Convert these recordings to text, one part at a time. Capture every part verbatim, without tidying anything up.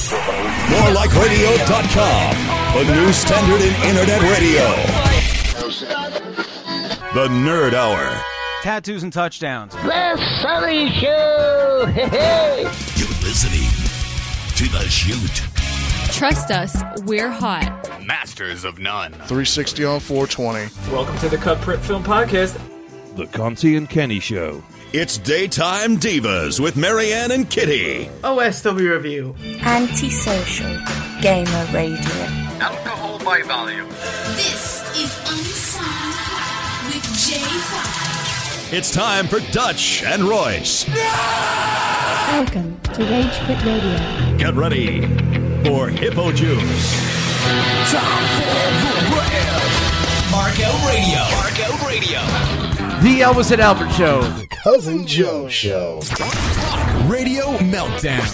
more like radio dot com, the new standard in internet radio. The Nerd Hour. Tattoos and touchdowns. The Sully Show! Hey-hey! You're listening to The Shoot. Trust us, we're hot. Masters of none. three sixty on four twenty. Welcome to the Cut Print Film Podcast. The Conti and Kenny Show. It's Daytime Divas with Marianne and Kitty. O S W Review. Antisocial Gamer Radio. Alcohol by volume. This is Unsigned with J five. It's time for Dutch and Royce. Welcome to Rage Quit Radio. Get ready for Hippo Juice. Time for the rap. Mark Out Radio. Mark Out Radio. The Elvis and Albert Show. The Cousin Joe Show. Radio Meltdown.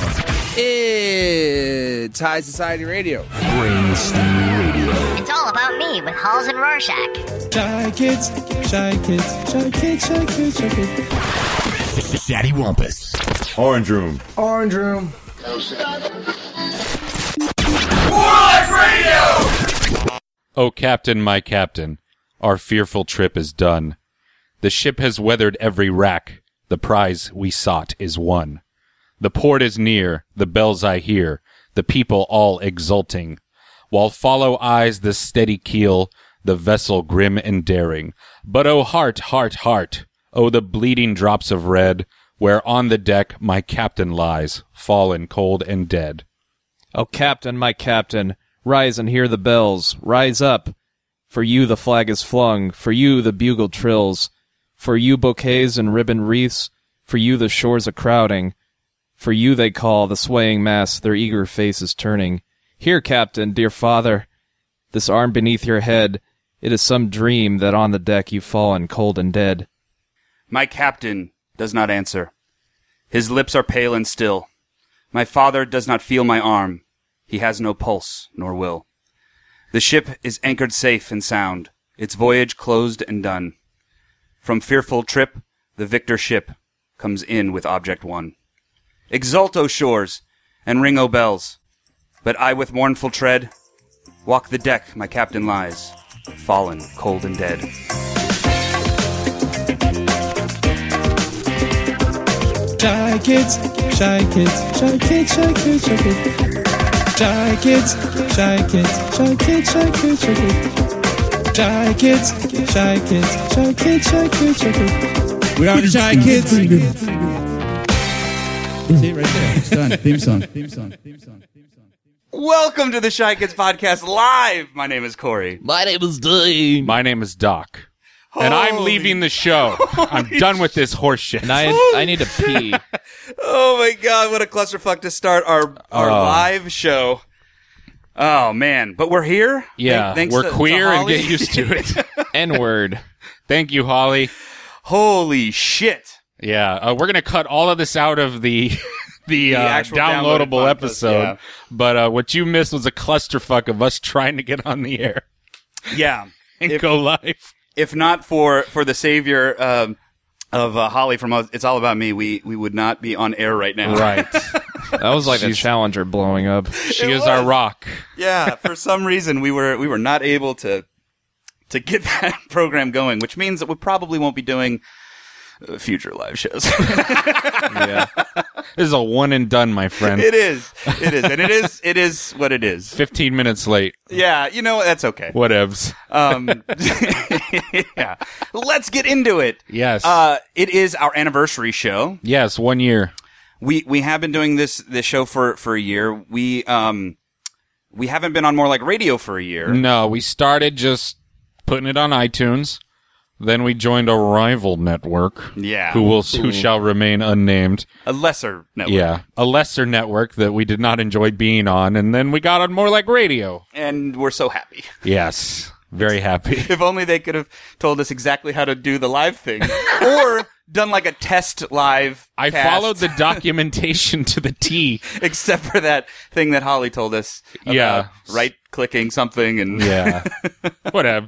It's High Society Radio. Brainstorm Radio. It's all about me with Halls and Rorschach. Shy kids, shy kids, shy kids, shy kids, shy kids. Daddy Wampus. Orange Room. Orange Room. Oh, Captain, my Captain, our fearful trip is done. The ship has weathered every rack. The prize we sought is won. The port is near, the bells I hear, the people all exulting, while follow eyes the steady keel, the vessel grim and daring. But oh, heart, heart, heart, oh, the bleeding drops of red, where on the deck my captain lies, fallen cold and dead. Oh, Captain, my Captain, rise and hear the bells, rise up. For you the flag is flung, for you the bugle trills, for you bouquets and ribbon wreaths, for you the shores a crowding, for you they call, the swaying mass, their eager faces turning. Here, Captain, dear father, this arm beneath your head, it is some dream that on the deck you've fallen cold and dead. My captain does not answer. His lips are pale and still. My father does not feel my arm. He has no pulse nor will. The ship is anchored safe and sound, its voyage closed and done. From fearful trip, the victor ship comes in with object won. Exult, O shores, and ring, O bells. But I with mournful tread walk the deck my captain lies, fallen cold and dead. Shy kids, shy kids, shy kids, shy kids, shy kids. Shy kids, shy kids, shy kids, shy kids, shy kids. Shy kids, shy kids, shy kids, shy kids, shy kids. We are the Shy Kids. See it right there. It's done. Theme song. Theme song. Theme song. Theme song. Welcome to the Shy Kids Podcast Live. My name is Corey. My name is Dean. My name is Doc. And I'm Holy- leaving the show. I'm done with this horse shit. And I, I need to pee. Oh my god, what a clusterfuck to start our, our Oh. live show. Oh man, but we're here. Yeah, Thank- thanks we're to- to queer and Holly. get used to it. N-word. Thank you, Holly. Holy shit. Yeah, uh, we're going to cut all of this out of the the, The uh, actual downloaded downloadable podcast, episode. yeah. But uh, what you missed was a clusterfuck of us trying to get on the air Yeah. and If- go live. If not for, for the savior um, of uh, Holly from uh, It's All About Me, we, we would not be on air right now. Right. That was like a Challenger blowing up. She It is was. our rock. Yeah, for some reason we were we were not able to to get that program going, which means that we probably won't be doing uh, future live shows. Yeah. This is a one and done, my friend. It is. It is. And it is it is what it is. fifteen minutes late. Yeah, you know, that's okay. Whatevs. Um yeah. Let's get into it. Yes. Uh it is our anniversary show. Yes, one year. We we have been doing this this show for for a year. We um we haven't been on More Like Radio for a year. No, we started just putting it on iTunes. Then we joined a rival network. Yeah. Who will who shall remain unnamed. A lesser network. Yeah. A lesser network that we did not enjoy being on, and then we got on More Like Radio. And we're so happy. Yes. Very happy. If only they could have told us exactly how to do the live thing. Or done like a test live I cast. followed the documentation to the T. Except for that thing that Holly told us about Yeah. right clicking something and Yeah. Whatever.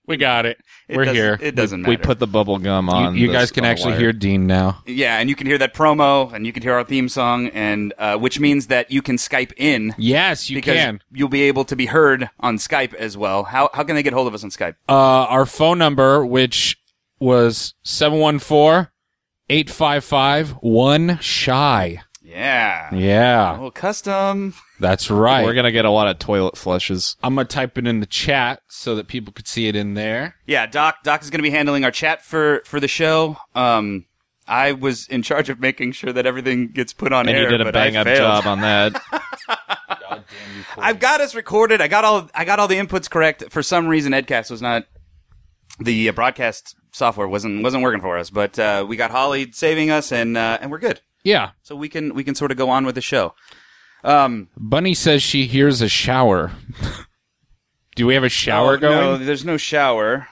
We got it. It We're doesn't- here. It doesn't We matter. put the bubble gum on. You, you the- guys can on the actually wire. hear Dean now. Yeah, and you can hear that promo, and you can hear our theme song, and uh, which means that you can Skype in. Yes, you because can. You'll be able to be heard on Skype as well. How how can they get hold of us on Skype? Uh, our phone number, which was seven one four, eight five five, one shy. Yeah. Yeah. Oh, custom. That's right. We're gonna get a lot of toilet flushes. I'm gonna type it in the chat so that people could see it in there. Yeah, Doc. Doc is going to be handling our chat for for the show. Um, I was in charge of making sure that everything gets put on And air. you did a but bang I up failed. job on that. I've got us recorded. I got all I got all the inputs correct. For some reason, Edcast was not the uh, broadcast software wasn't wasn't working for us. But uh, we got Holly saving us, and uh, and we're good. Yeah. So we can we can sort of go on with the show. Um, Bunny says she hears a shower. Do we have a shower oh, going? No, there's no shower.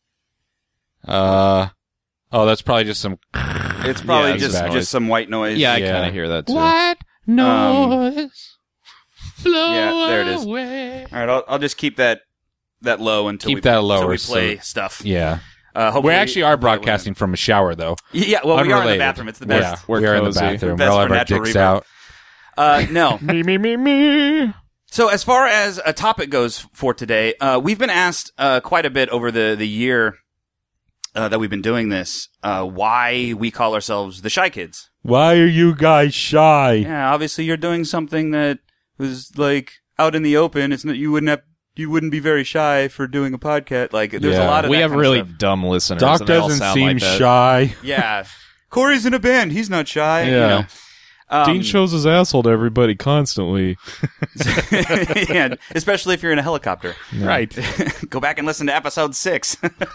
Uh, oh, that's probably just some. It's probably Yeah, just exactly. just some white noise. Yeah, I Yeah. kind of hear that too. What noise? Blow Yeah, there it is. away. All right, I'll, I'll just keep that that low until Keep we, that lower until we so- play stuff. Yeah. Uh, We hopefully- actually are broadcasting from a shower, though. Yeah, well, we are in the Unrelated. bathroom. It's the best. Yeah, We're we are in the cozy. bathroom. We're We best all for have our natural dicks reverb. out. Uh, no. Me, me, me, me. So as far as a topic goes for today, uh, we've been asked uh, quite a bit over the the year uh, that we've been doing this uh, why we call ourselves the Shy Kids. Why are you guys shy? Yeah, obviously you're doing something that was like out in the open. It's not, you wouldn't have you wouldn't be very shy for doing a podcast. Like there's Yeah. a lot of We that have kind of really stuff. dumb listeners. Doc and they all doesn't sound seem like that. shy. Yeah, Corey's in a band. He's not shy. You Yeah. know. Um, Dean shows his asshole to everybody constantly. yeah, especially if you're in a helicopter. Right. Go back and listen to episode six.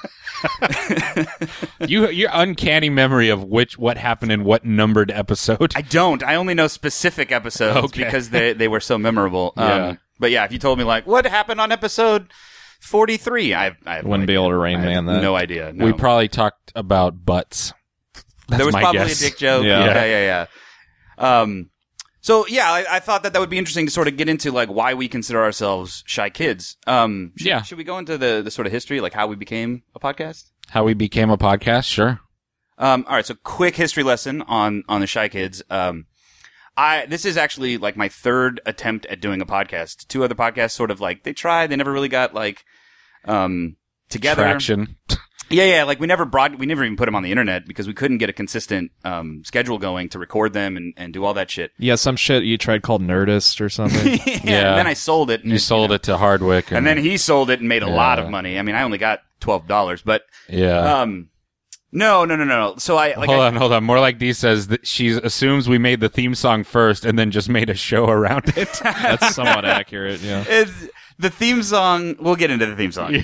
You, your uncanny memory of which what happened in what numbered episode. I don't. I only know specific episodes Okay. because they they were so memorable. Yeah. Um, but yeah, if you told me like what happened on episode forty-three, I, I have no Wouldn't be idea. able to Rain I have Man that. No idea. No. We probably talked about butts. That's there was my probably guess. a dick joke. Yeah. Yeah, yeah, yeah. yeah. Um, so yeah, I, I thought that that would be interesting to sort of get into like why we consider ourselves shy kids. Um, should, Yeah. Should we go into the the sort of history, like how we became a podcast? How we became a podcast? Sure. Um, all right, so quick history lesson on on the Shy Kids. Um, I this is actually like my third attempt at doing a podcast. Two other podcasts sort of like they tried, they never really got like um together. Traction. Yeah, yeah, like we never broad we never even put them on the internet because we couldn't get a consistent um schedule going to record them and, and do all that shit. Yeah, some shit you tried called Nerdist or something. yeah, Yeah. And then I sold it. And You it, sold know, it to Hardwick. And, and then he sold it and made a lot Yeah. of money. I mean, I only got twelve dollars, but Yeah. um no, no, no, no, no. So I like hold I, on, hold on. More like Dee says that she assumes we made the theme song first and then just made a show around it. That's somewhat accurate, yeah. It's, the theme song. We'll get into the theme song.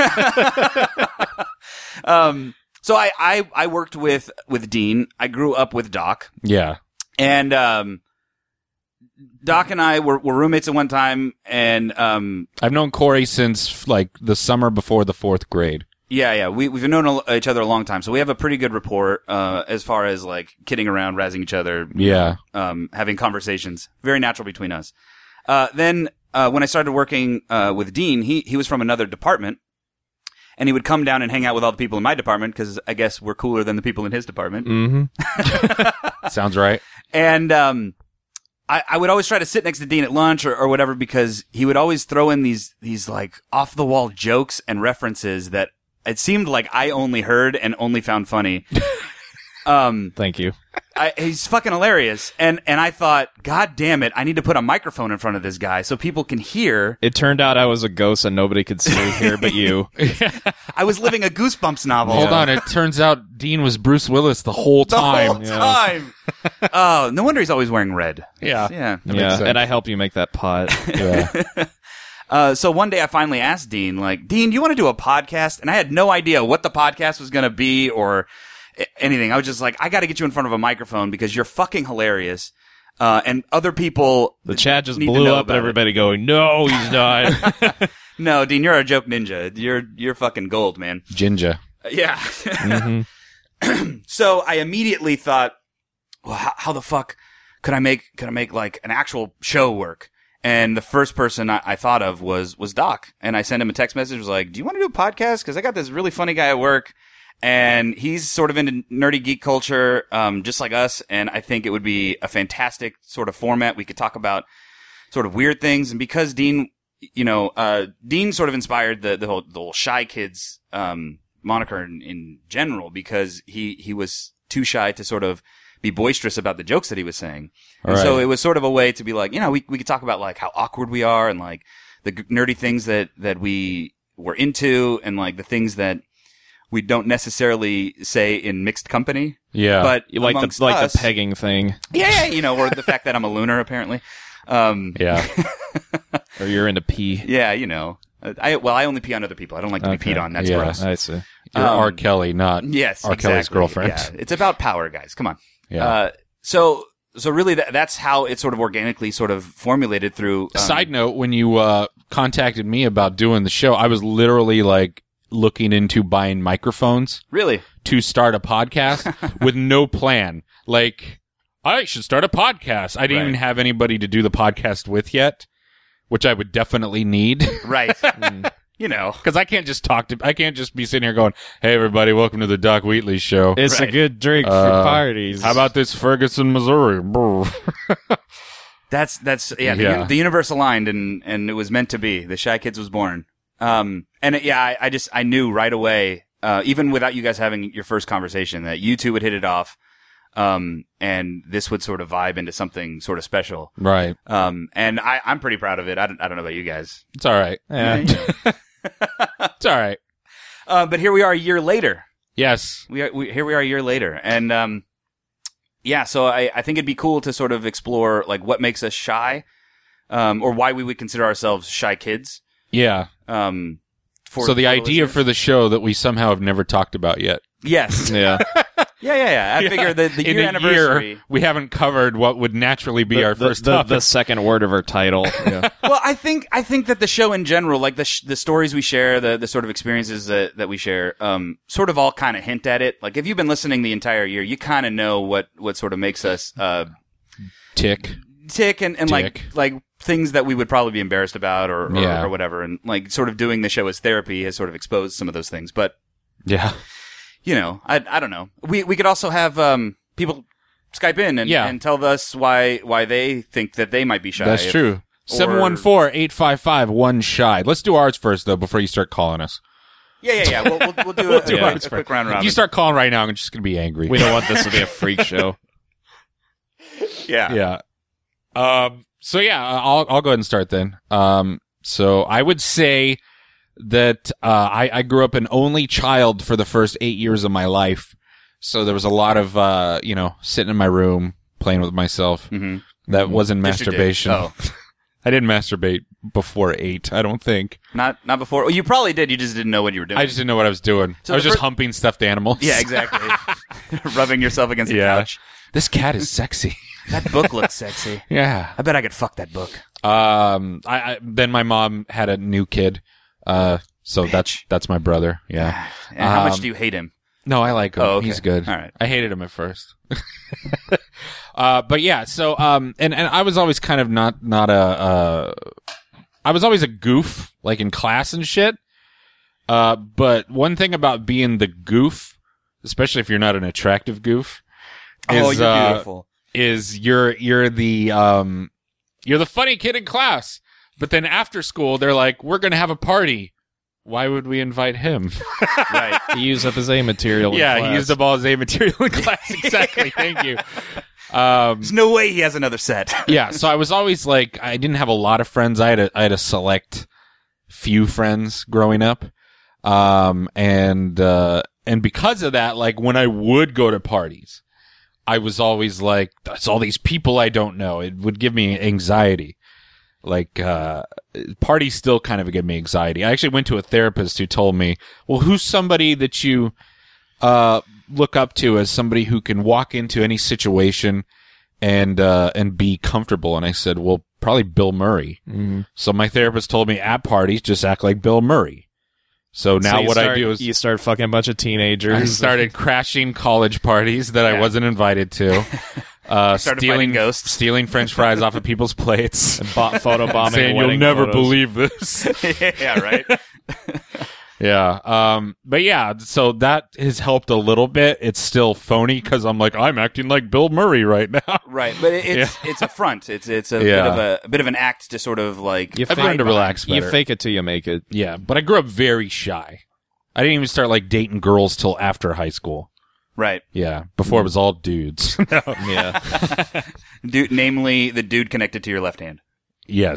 um. So I, I I worked with with Dean. I grew up with Doc, Yeah. and um, Doc and I were, were roommates at one time, and um, I've known Corey since like the summer before the fourth grade. yeah, yeah, we we've known a- each other a long time, so we have a pretty good rapport uh, as far as like kidding around, razzing each other, Yeah. um, having conversations, very natural between us. Uh, then uh, when I started working uh, with Dean, he he was from another department. And he would come down and hang out with all the people in my department because I guess we're cooler than the people in his department. Mm-hmm. Sounds right. And um, I, I would always try to sit next to Dean at lunch or, or whatever because he would always throw in these these like off the wall jokes and references that it seemed like I only heard and only found funny. um, Thank you. I, he's fucking hilarious. And and I thought, God damn it, I need to put a microphone in front of this guy so people can hear. It turned out I was a ghost and nobody could see here but you. I was living a Goosebumps novel. Hold on. It turns out Dean was Bruce Willis the whole The time. whole time. Oh, no wonder he's always wearing red. Yeah. Yeah. That makes Yeah, sense. and I helped you make that pot. Yeah. Uh, so one day I finally asked Dean, like, Dean, do you want to do a podcast? And I had no idea what the podcast was going to be or anything. I was just like, I got to get you in front of a microphone because you're fucking hilarious. Uh, and other people. The chat just need to blew know up about and everybody going, no, he's not. No, Dean, you're a joke ninja. You're, you're fucking gold, man. Ginger. Uh, yeah. Mm-hmm. So I immediately thought, well, how, how the fuck could I make, could I make like an actual show work? And the first person I, I thought of was was Doc. And I sent him a text message, was like, do you want to do a podcast? Because I got this really funny guy at work, and he's sort of into nerdy geek culture, um, just like us. And I think it would be a fantastic sort of format. We could talk about sort of weird things. And because Dean, you know, uh, Dean sort of inspired the, the whole, the whole Shy Kids, um, moniker in, in general, because he, he was too shy to sort of be boisterous about the jokes that he was saying. And right. so it was sort of a way to be like, you know, we, we could talk about like how awkward we are and like the g- nerdy things that, that we were into and like the things that we don't necessarily say in mixed company. Yeah. But You like amongst the like us, the pegging thing. Yeah, yeah, you know, or the fact that I'm a lunar apparently. Um, Yeah. Or you're into pee. yeah, you know. I, well, I only pee on other people. I don't like to Okay. be peed on. That's Yeah. gross. I see. You're Um, R. Kelly, not Yes, R. Kelly's exactly. girlfriend. Yeah, it's about power, guys. Come on. Yeah. Uh, so, so really, that, that's how it sort of organically sort of formulated through. Um, Side note, when you uh, contacted me about doing the show, I was literally like looking into buying microphones Really? to start a podcast with no plan. Like, I should start a podcast. I didn't Right. even have anybody to do the podcast with yet, which I would definitely need. Right. You know. Because I can't just talk to, I can't just be sitting here going, hey, everybody, welcome to the Doc Wheatley Show. It's Right. a good drink for Uh, parties. How about this Ferguson, Missouri? Brr. That's, that's, yeah, the, Yeah. uni- the universe aligned and, and it was meant to be. The Shy Kids was born. Um, and it, yeah, I, I just, I knew right away, uh, even without you guys having your first conversation, that you two would hit it off. Um, and this would sort of vibe into something sort of special. Right. Um, and I, I'm pretty proud of it. I don't, I don't know about you guys. It's all right. Yeah. It's all right. Uh, but here we are a year later. Yes. We are, we, here we are a year later. And, um, yeah, so I, I think it'd be cool to sort of explore, like, what makes us shy, um, or why we would consider ourselves shy kids. Yeah. Um, for, so the for idea listeners. for the show that we somehow have never talked about yet. Yes. Yeah. Yeah, yeah, yeah. I Yeah. figure the, the In year a anniversary. year, we haven't covered what would naturally be The- our the, first the, topic. the second word of our title. Yeah. Well, I think I think that the show in general, like the sh- the stories we share, the the sort of experiences that, that we share, um, sort of all kind of hint at it. Like if you've been listening the entire year, you kind of know what what sort of makes us uh Tick. tick and, and like Tick. like things that we would probably be embarrassed about or or, Yeah. or whatever. And like sort of doing the show as therapy has sort of exposed some of those things. But Yeah. you know, I I don't know. We we could also have um people Skype in and, Yeah. and tell us why why they think that they might be shy. That's if- true. seven one four, eight five five, one shy. Let's do ours first, though, before you start calling us. Yeah, yeah, yeah. We'll we'll, we'll do, We'll a, do a, ours quick, a first. quick round robin. If you start calling right now, I'm just going to be angry. We don't want this to be a freak show. yeah. Yeah. Um, so yeah, I'll, I'll go ahead and start then. Um, so I would say that, uh, I, I grew up an only child for the first eight years of my life. So there was a lot of, uh, you know, sitting in my room playing with myself. Mhm. That wasn't Just your dick. masturbation. Oh. I didn't masturbate before eight, I don't think. Not not before. Well, you probably did. You just didn't know what you were doing. I just didn't know what I was doing. So I was the just fir- humping stuffed animals. Yeah, exactly. Rubbing yourself against the Yeah. couch. This cat is sexy. That book looks sexy. Yeah. I bet I could fuck that book. Um, I, I then my mom had a new kid. Uh, so Bitch. that's that's my brother. Yeah. And how much Um, do you hate him? No, I like him. Oh, okay. He's good. All right. I hated him at first. uh, but yeah, so, um, and, and I was always kind of not, not a, uh, I was always a goof, like in class and shit. Uh, but one thing about being the goof, especially if you're not an attractive goof, is, Oh, you're uh, beautiful. is you're, you're the, um, you're the funny kid in class. But then after school, they're like, we're going to have a party. Why would we invite him? Right. He used up his A material. In Yeah, class. he used up all his A material in class. Exactly. Thank you. Um, There's no way he has another set. yeah, so I was always like, I didn't have a lot of friends. I had a, I had a select few friends growing up. Um, and, uh, and because of that, like when I would go to parties, I was always like, that's all these people I don't know. It would give me anxiety. Like, uh, parties still kind of give me anxiety. I actually went to a therapist who told me, well, who's somebody that you, uh, look up to as somebody who can walk into any situation and, uh, and be comfortable? And I said, well, probably Bill Murray. Mm-hmm. So my therapist told me at parties, just act like Bill Murray. So now So you what start, I do is you start fucking a bunch of teenagers. I started crashing college parties that Yeah. I wasn't invited to. Uh, Started stealing fighting ghosts. stealing French fries off of people's plates. And bot- photobombing Saying you'll wedding never photos. believe this. yeah, right. Yeah. Um, but yeah, so that has helped a little bit. It's still phony because I'm like, I'm acting like Bill Murray right now. Right, but it, it's Yeah. it's a front. It's it's a Yeah. bit of a, a bit of an act to sort of like. You I've fake- learned to relax You better. fake it till you make it. Yeah, but I grew up very shy. I didn't even start like dating girls till after high school. Right. Yeah, before it was all dudes. No. Yeah. Dude, namely the dude connected to your left hand. Yes,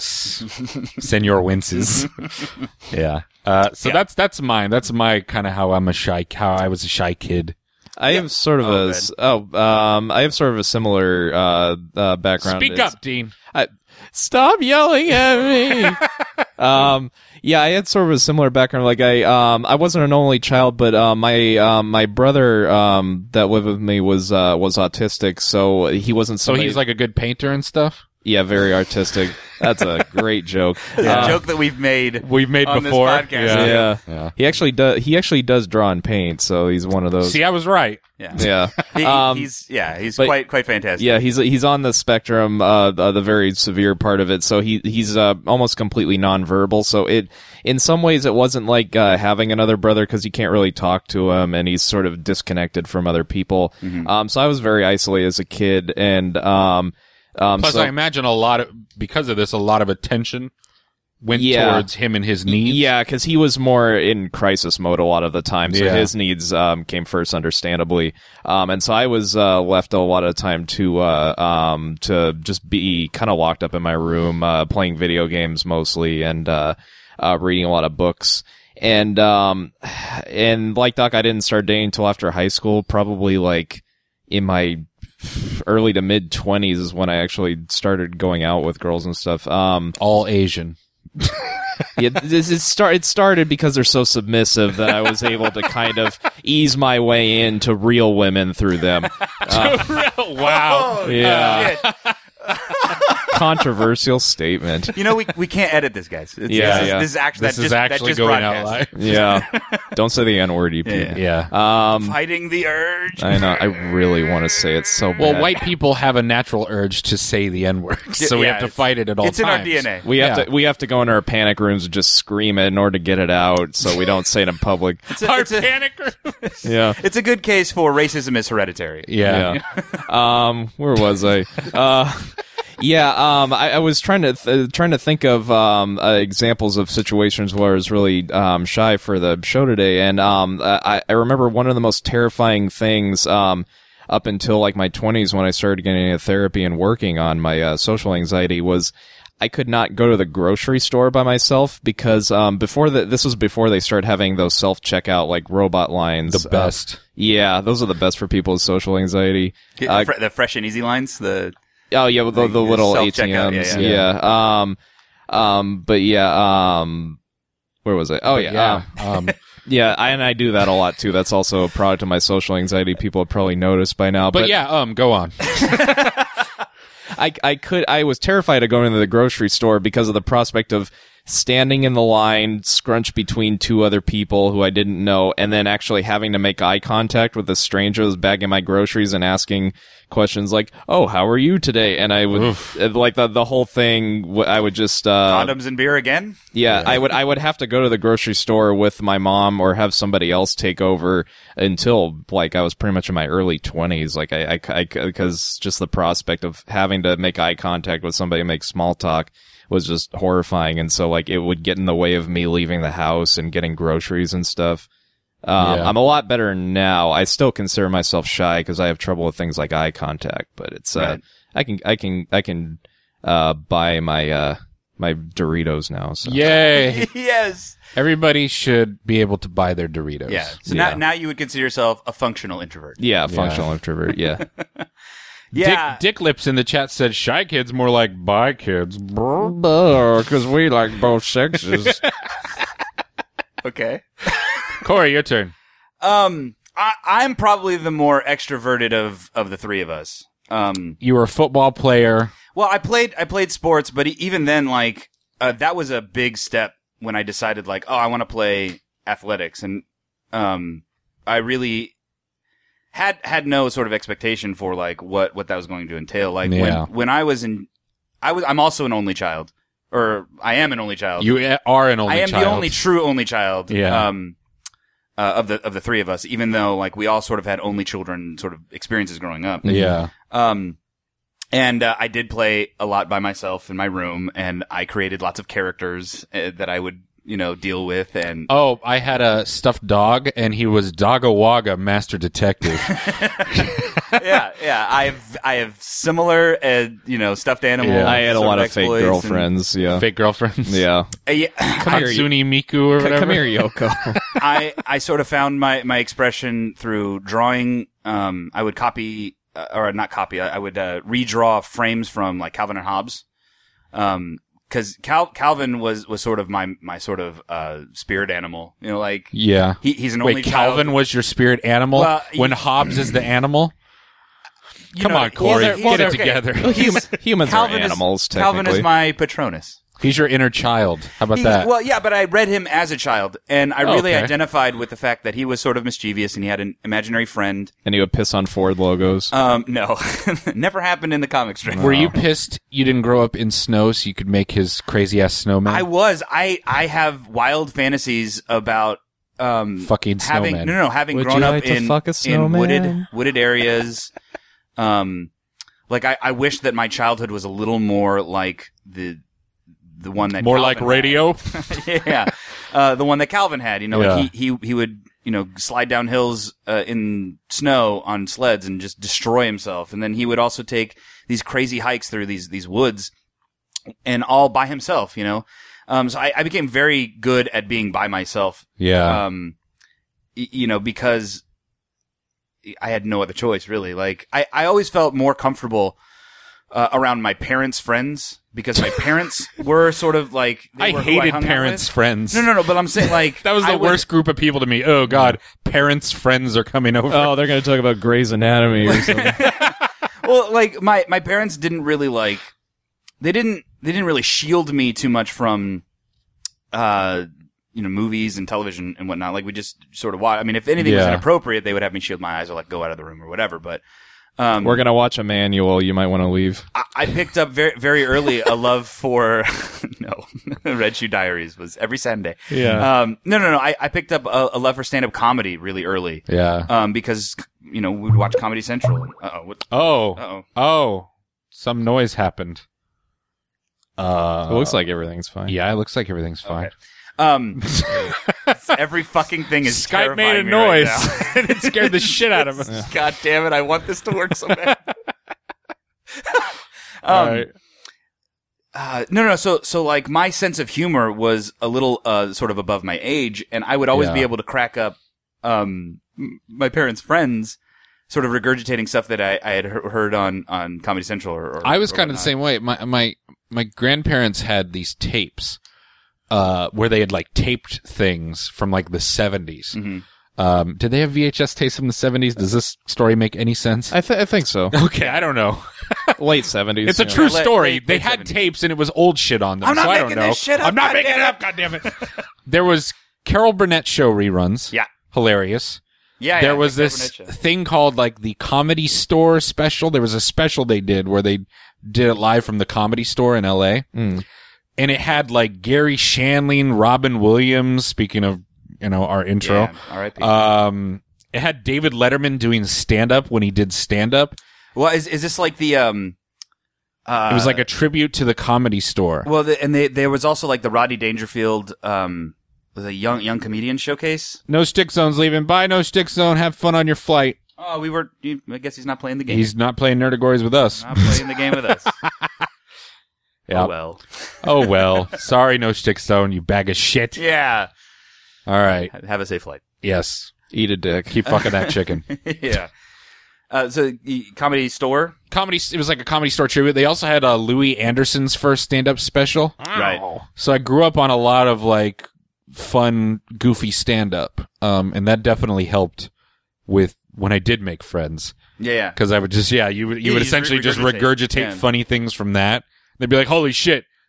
Senor Winces. Yeah. Uh, so Yeah. that's that's mine. That's my kind of how I'm a shy. How I was a shy kid. I have sort of Oh, a good. s- oh um I have sort of a similar uh, uh background. Speak It's- up, Dean. I, stop yelling at me. um, yeah, I had sort of a similar background. Like I, um, I wasn't an only child, but uh, my um, my brother um, that lived with me was uh, was autistic, so he wasn't. So Somebody, he's like a good painter and stuff. yeah, very artistic. That's a great joke. Yeah, Uh, a joke that we've made. We've made on before. This podcast. Yeah. yeah. Yeah. He actually does. He actually does draw and paint, so he's one of those. See, I was right. Yeah. yeah. He, Um, he's yeah, he's but- quite quite fantastic. Yeah, he's he's on the spectrum, uh, the, the very severe part of it. So he he's uh, almost completely nonverbal. So it, in some ways, it wasn't like uh, having another brother because you can't really talk to him, and he's sort of disconnected from other people. Mm-hmm. Um, so I was very isolated as a kid, and um, um, Plus, so, I imagine a lot of because of this, a lot of attention went Yeah. towards him and his needs. yeah, because he was more in crisis mode a lot of the time, so Yeah. his needs um, came first, understandably. Um, and so I was uh, left a lot of time to uh, um, to just be kind of locked up in my room, uh, playing video games mostly, and uh, uh, reading a lot of books. And um, and like Doc, I didn't start dating until after high school, probably like in my early to mid twenties is when I actually started going out with girls and stuff. Um, All Asian. yeah, this it start it started because they're so submissive that I was able to kind of ease my way into real women through them. Uh, Wow. yeah, Shit. controversial statement. You know, we we can't edit this, guys. It's, Yeah, this, is, yeah. this is actually This that is just, that actually just going out broadcast. live. Yeah, don't say the N word, you Yeah, people. Yeah. Um, Fighting the urge. I know. I really want to say it so bad. Well, white people have a natural urge to say the N word, so we Yeah, have to it's- fight it at all It's times. in our D N A. We have Yeah. to we have to go into our panic rooms and just scream it in order to get it out, so we don't say it in public. It's a, Our it's a- panic. Yeah. it's a good case for racism is hereditary. Yeah. Yeah. um, where was I? Uh, yeah. Um, I, I was trying to th- trying to think of um uh, examples of situations where I was really um shy for the show today, and um I, I remember one of the most terrifying things um up until like my twenties when I started getting into therapy and working on my uh, social anxiety was. I could not go to the grocery store by myself because um, before the, this was before they started having those self checkout like robot lines. The best. Uh, yeah, those are the best for people with social anxiety. Get Uh, the, fre- the fresh and easy lines. The oh yeah, the, the, Like the little self-checkout, A T Ms. yeah, Yeah, yeah. Um, um, but yeah. Um, where was I? Oh But yeah. yeah. um, Um, yeah, I, and I do that a lot too. That's also a product of my social anxiety. People have probably noticed by now. but, But, yeah, um, go on. I, I could, I was terrified of going to the grocery store because of the prospect of standing in the line, scrunched between two other people who I didn't know, and then actually having to make eye contact with a stranger who's bagging my groceries and asking questions like, "Oh, how are you today?" And I would Oof. like the the whole thing. w- I would just uh, condoms and beer again. yeah, I would I would have to go to the grocery store with my mom or have somebody else take over until like I was pretty much in my early twenties. Like I, I, because just the prospect of having to make eye contact with somebody and make small talk was just horrifying. And so like it would get in the way of me leaving the house and getting groceries and stuff. Um, Yeah. I'm a lot better now. I still consider myself shy because I have trouble with things like eye contact, but it's, uh, Right. I can, I can, I can, uh, buy my, uh, my Doritos now. So. Yay. Yes. Everybody should be able to buy their Doritos. Yeah. So Yeah. now now you would consider yourself a functional introvert. Yeah, functional introvert. Yeah. Yeah. Dick, Dick Lips in the chat said, shy kids more like bi kids. Because we like both sexes. Okay. Corey, your turn. Um, I, I'm probably the more extroverted of, of the three of us. Um, You were a football player. well, I played I played sports, but e- even then, like uh, that was a big step when I decided, like, oh, I want to play athletics, and um, I really had had no sort of expectation for like what, what that was going to entail. Like Yeah. when when I was in, I was I'm also an only child, or I am an only child. You are an only I am child. the only true only child. Yeah. Um, uh, of the of the three of us, even though like we all sort of had only children sort of experiences growing up. Yeah. Um, and uh, I did play a lot by myself in my room, and I created lots of characters uh, that I would, you know, deal with. And Oh, I had a stuffed dog, and he was Dogga Wagga, Master Detective. yeah, yeah, I have I have similar, uh, you know, stuffed animals. Yeah. I had a sort lot of fake exploits girlfriends. Yeah, Fake girlfriends. yeah. And, uh, yeah, Come here, Hatsune Miku or C- whatever. come here, Yoko. I I sort of found my my expression through drawing. Um, I would copy uh, or not copy. I, I would uh, redraw frames from like Calvin and Hobbes. Um. Because Cal- Calvin was, was sort of my my sort of uh, spirit animal, you know, like Yeah. he, he's an Wait, only Calvin child. was your spirit animal Well, when you- Hobbes is the animal? You Come know, on, Corey, he's a- get it he's- okay. together. Human, humans Calvin are animals. Is, Calvin technically. is my Patronus. He's your inner child. How about He- that? Well, yeah, but I read him as a child, and I Oh, really okay. identified with the fact that he was sort of mischievous and he had an imaginary friend. and he would piss on Ford logos. Um, no, never happened in the comic strip. Were you pissed you didn't grow up in snow so you could make his crazy ass snowman? I was. I I have wild fantasies about um Fucking having snowman. no no no having Would grown you up like to in fuck a in wooded snowman? wooded areas. Um, like I I wish that my childhood was a little more like the the one that More Calvin like had. radio? yeah, uh, the one that Calvin had. You know, Yeah. like he, he he would you know slide down hills uh, in snow on sleds and just destroy himself, and then he would also take these crazy hikes through these these woods, and all by himself. You know, um, so I, I became very good at being by myself. Yeah. Um, y- you know, because I had no other choice really. Like I I always felt more comfortable uh, around my parents' friends. Because my parents were sort of like they I were who hated hung out parents' with. friends. No, no, no. But I'm saying like That was the I would- worst group of people to me. Oh, God. Parents' friends are coming over. Oh, they're going to talk about Grey's Anatomy or something. Well, like my my parents didn't really like they didn't they didn't really shield me too much from uh you know movies and television and whatnot. Like we just sort of watch. I mean, if anything was Yeah. inappropriate, they would have me shield my eyes or like go out of the room or whatever. But um, We're going to watch a manual. You might want to leave. I, I picked up very very early a love for no Red Shoe Diaries was every Sunday. Yeah. Um, no, no, no. I, I picked up a, a love for stand up comedy really early. Yeah. Um, because you know we'd watch Comedy Central. Uh oh. Oh. Uh-oh. Oh. Some noise happened. Uh, It looks like everything's fine. Yeah, it looks like everything's fine. Okay. Um, every fucking thing is Skype made a terrifying me right noise. now. and it scared the shit out of us. God damn it! I want this to work so bad. All um, right. uh, no, no. So, so like my sense of humor was a little uh, sort of above my age, and I would always Yeah. be able to crack up um, m- my parents' friends, sort of regurgitating stuff that I, I had he- heard on, on Comedy Central. Or, or I was or kind of the whatnot. same way. My my my grandparents had these tapes uh, where they had like taped things from like the seventies. Mhm. Um, did they have V H S tapes from the seventies? Does this story make any sense? I, th- I think so. Okay, I don't know. Late seventies. It's a yeah. true late- story. late- they late had seventies. tapes and it was old shit on them. I'm not so I don't making know. this shit up, I'm not making goddamn it up. God damn it. There was Carol Burnett show reruns. Yeah. Hilarious. Yeah, there yeah, was the this Cabernet show. thing called like the Comedy Store special. There was a special they did where they did it live from the Comedy Store in L A. Mm. And it had like Gary Shandling, Robin Williams, speaking of, you know, our intro. Yeah, R I P Um, it had David Letterman doing stand up when he did stand up. Well, is is this like the um? Uh, It was like a tribute to the Comedy Store. well, the, and they, there was also like the Rodney Dangerfield um was a young young comedian showcase. No Stick Zone's leaving. Bye, No Stick Zone. Have fun on your flight. Oh, we were. you- I guess he's not playing the game. He's not playing Nerdagories with us. not playing the game with us. Yeah. Oh well. Oh, well. Sorry, No Stick Zone, you bag of shit. Yeah. All right. Have a safe flight. Yes. Eat a dick. Keep fucking that chicken. Yeah. Uh, so, the Comedy Store. Comedy. It was like a Comedy Store tribute. They also had uh, Louis Anderson's first stand-up special. Right. So I grew up on a lot of like fun, goofy stand-up, um, and that definitely helped with when I did make friends. Yeah, yeah. Because I would just, yeah, you would you Yeah, would you just essentially just regurgitate. regurgitate Yeah. funny things from that. They'd be like, "Holy shit,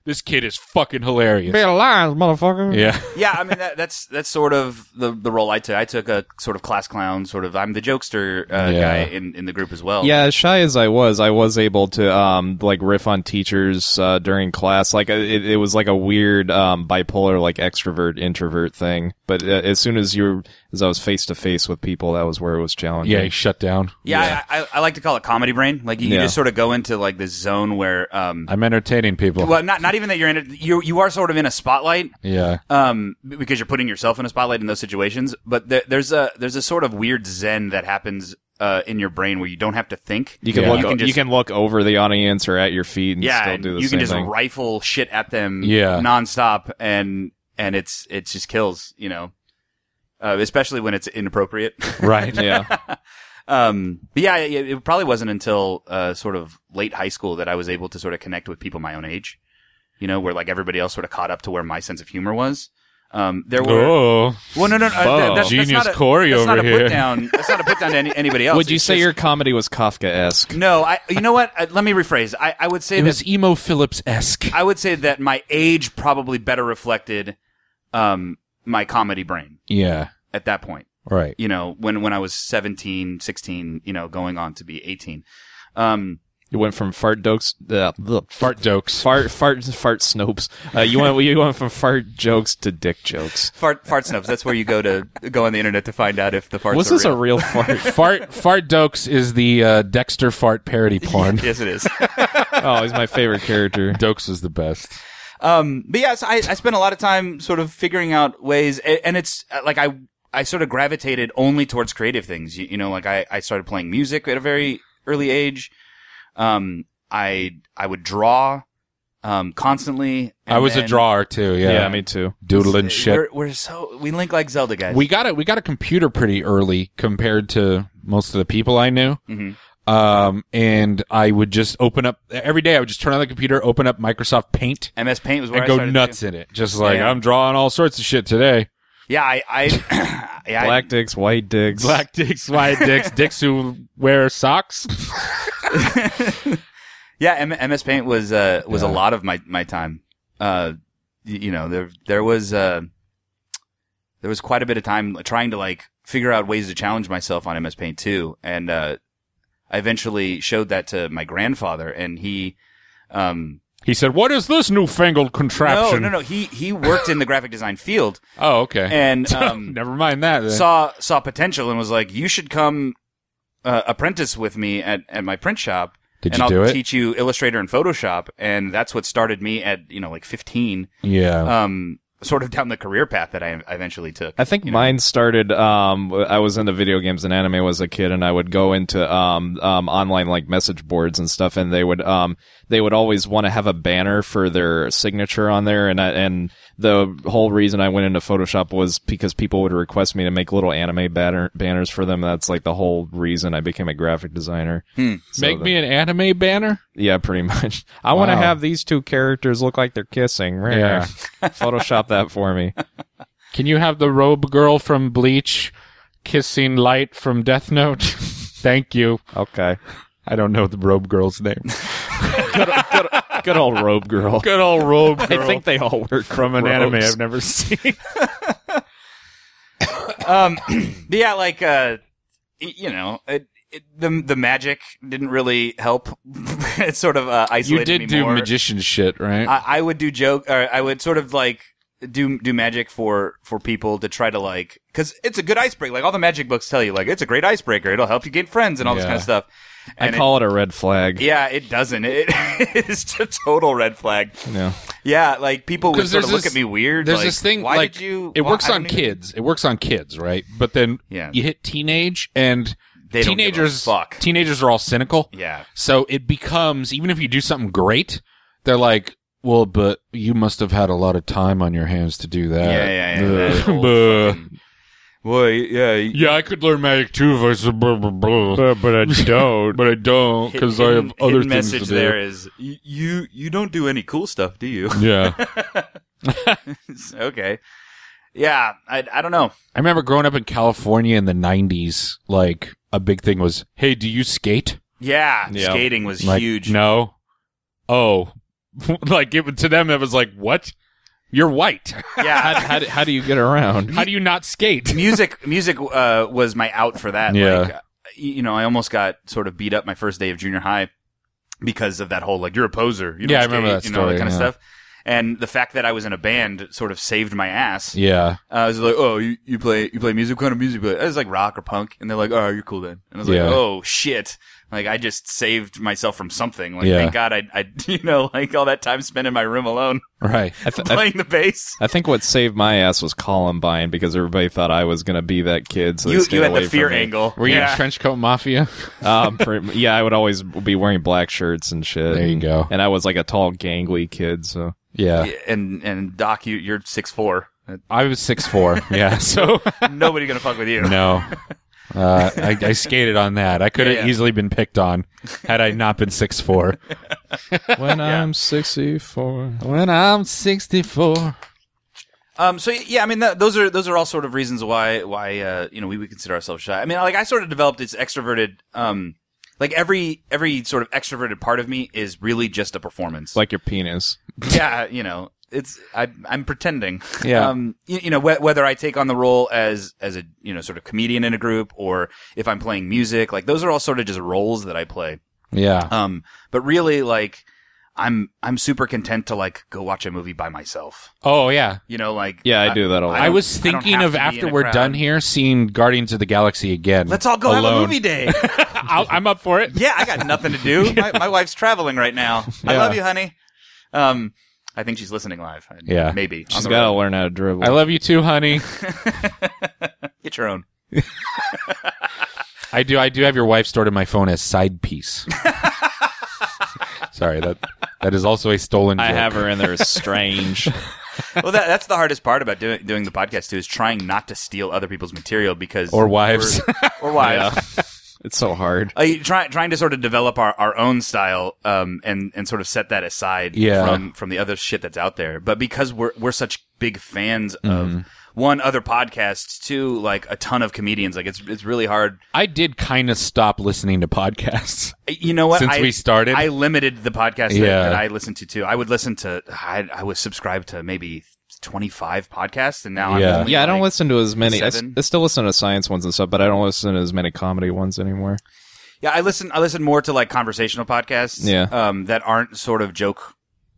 this kid is fucking hilarious. Be alive, motherfucker. Yeah. Yeah, I mean that, that's that's sort of the the role I took. I took a sort of class clown, sort of. I'm the jokester uh, Yeah. guy in, in the group as well. Yeah, as shy as I was, I was able to um like riff on teachers uh, during class. Like it, it was like a weird um bipolar, like extrovert introvert thing. But uh, as soon as you were, as I was face to face with people, that was where it was challenging. Yeah, he shut down. Yeah, Yeah. I, I, I like to call it comedy brain. Like you Yeah. can just sort of go into like this zone where, um, I'm entertaining people. well, not not even that you're in it. You you are sort of in a spotlight. Yeah. Um, because you're putting yourself in a spotlight in those situations. But there, there's a there's a sort of weird zen that happens uh in your brain where you don't have to think. You can Yeah. look. You You can can, just- look over the audience or at your feet and yeah, still and do the you same can just thing. rifle shit at them. Yeah. nonstop, and and it's it just kills. You know. Uh, especially when it's inappropriate. Right. Yeah. Um, but yeah, it, it probably wasn't until, uh, sort of late high school that I was able to sort of connect with people my own age, you know, where like everybody else sort of caught up to where my sense of humor was. Um, there were, Oh. well, no, no, no, uh, Whoa. that- that's, Genius that's not a, Corey that's over not a here. put down, that's not a put down to any, anybody else. Would you It's say just- your comedy was Kafka-esque? no, I, you know what? I, let me rephrase. I, I would say It that, was Emo Phillips-esque. I would say that my age probably better reflected, um, my comedy brain Yeah. at that point. Right. You know, when, when I was seventeen, sixteen, you know, going on to be eighteen. Um, You went from fart jokes, uh, ugh, Fart jokes. fart, fart, fart snopes. Uh, you went, you went from fart jokes to dick jokes. Fart fart snubs. That's where you go to go on the internet to find out if the farts Was are this real. a real fart? Fart Fart Dokes is the uh, Dexter fart parody porn. Yes, it is. Oh, he's my favorite character. Dokes is the best. Um, but yes, I, I spent a lot of time sort of figuring out ways, and, and it's uh, like I I sort of gravitated only towards creative things. You, you know, like I, I started playing music at a very early age. Um, I I would draw um constantly. and I was a then- drawer too. Yeah. Yeah, me too. Doodling shit. We're, we're so we link like Zelda guys. We got it. We got a computer pretty early compared to most of the people I knew. Mhm. Um, and I would just open up every day. I would just turn on the computer, open up Microsoft Paint, M S Paint was where and I go started nuts too. in it. Just like Yeah. I'm drawing all sorts of shit today. Yeah, I I yeah, I- Black dicks, white dicks. Black dicks, white dicks, dicks who wear socks. Yeah, M- MS Paint was uh was Yeah. a lot of my my time. Uh, y- you know, there there was uh there was quite a bit of time trying to like figure out ways to challenge myself on M S Paint too, and uh, I eventually showed that to my grandfather, and he um He said, "What is this newfangled contraption?" no no no he he worked in the graphic design field. Oh, okay. And um, never mind that. Then. saw saw potential and was like, you should come uh, apprentice with me at at my print shop. Did and you I'll do it? teach you Illustrator and Photoshop, and that's what started me at you know like fifteen. Yeah. Um, sort of down the career path that I eventually took. I think you know? mine started, um, I was into video games and anime as a kid, and I would go into, um, um, online, like, message boards and stuff, and they would, um, they would always want to have a banner for their signature on there, and I, and the whole reason I went into Photoshop was because people would request me to make little anime banner, banners for them. That's, like, the whole reason I became a graphic designer. Hmm. So Make the- me an anime banner? Yeah, pretty much. I want to Wow. have these two characters look like they're kissing. Yeah. Photoshop that for me. Can you have the robe girl from Bleach kissing Light from Death Note? Thank you. Okay. I don't know the robe girl's name. good, good, good old robe girl. Good old robe girl. I think they all work from an robes. anime I've never seen. um, but yeah, like uh, y- you know, it, it, the the magic didn't really help. It sort of uh, You isolated did me do more. magician shit, right? I, I would do joke, or I would sort of like do do magic for for people to try to like, because it's a good icebreaker. Like all the magic books tell you, like it's a great icebreaker. It'll help you gain friends and all this Yeah. kind of stuff. And I call it, it a red flag. Yeah, it doesn't. It, it is a total red flag. Yeah. Yeah, like people would Because sort of there's look at me weird. There's like, this thing Why like did you? it why- works I on don't even- kids. It works on kids, right? But then Yeah. you hit teenage and They don't give a teenagers fuck. teenagers are all cynical. Yeah. So it becomes, even if you do something great, they're like, well, but you must have had a lot of time on your hands to do that. Yeah, yeah, yeah. That whole Buh. fucking- Well, yeah, Yeah, I could learn magic too if I said blah, blah, blah. But I don't. but I don't because I have hidden- other hidden things message to do. there is y- you you don't do any cool stuff, do you? Yeah. Okay. Yeah, I I don't know. I remember growing up in California in the nineties, like, a big thing was, hey, do you skate? Yeah, Yeah. skating was Like, huge. no. Oh. like it, to them, it was like, what? You're white. Yeah. how, how, do- how do you get around? How do you not skate? music, music uh, was my out for that. Yeah. Like, uh, you know, I almost got sort of beat up my first day of junior high because of that whole like you're a poser. You don't Yeah, I skate, remember that you know, that story, kind yeah. of stuff. And the fact that I was in a band sort of saved my ass. Yeah. Uh, I was like, oh, you, you play you play music? What kind of music? You play? I was like rock or punk, and they're like, oh, you're cool then. And I was Yeah. like, oh shit! Like I just saved myself from something. Like Yeah. thank God I, I, you know, like all that time spent in my room alone Right. I th- playing the bass. I think what saved my ass was Columbine because everybody thought I was going to be that kid. So they You, stayed you had away the fear from me. angle. Were you yeah. in Trench Coat Mafia? Um, for, yeah, I would always be wearing black shirts and shit. There you and, go. And I was like a tall, gangly kid. So Yeah. And and Doc, you you're six four. I was six foot four. Yeah. So Nobody gonna fuck with you. no. Uh, I, I skated on that. I could have Yeah, yeah. easily been picked on had I not been six foot four. when I'm sixty-four, When I'm sixty-four. Um. So yeah, I mean, that, those are those are all sort of reasons why why uh you know we would consider ourselves shy. I mean, like I sort of developed this extroverted um. Like every every sort of extroverted part of me is really just a performance. like your penis. yeah, you know, it's I, I'm pretending. Yeah. Um, you, you know, wh- whether I take on the role as as a you know sort of comedian in a group or if I'm playing music, like those are all sort of just roles that I play. Yeah. Um, but really, like I'm I'm super content to like go watch a movie by myself. Oh, yeah. You know, like Yeah, I do that a lot. I, don't- was I don't thinking have of to be after in a we're crowd. done here, seeing Guardians of the Galaxy again. Let's all go have a alone. movie day. I'll, I'm up for it. Yeah, I got nothing to do. My, my wife's traveling right now. I Yeah. love you, honey. Um, I think she's listening live. I- Yeah. maybe. She's On the got to road. learn how to dribble. I love you too, honey. Get your own. I do. I do have your wife stored in my phone as side piece. Sorry, that that is also a stolen joke. I have her in there. Strange. Well, that, that's the hardest part about doing doing the podcast too, is trying not to steal other people's material because Or wives. we're- or wives. Yeah. It's so hard. Uh, you try, trying to sort of develop our, our own style, um, and, and sort of set that aside Yeah. from, from the other shit that's out there. But because we're, we're such big fans Mm-hmm. of one, other podcasts, two, like a ton of comedians, like it's, it's really hard. I did kind of stop listening to podcasts. You know what? Since I, we started? I limited the podcast that, Yeah. that I listened to too. I would listen to, I, I was subscribed to maybe twenty-five podcasts and now Yeah. I'm only Yeah, I don't like listen to as many. I, s- seven. I still listen to science ones and stuff, but I don't listen to as many comedy ones anymore. Yeah, I listen. I listen more to like conversational podcasts. Yeah. Um, that aren't sort of joke,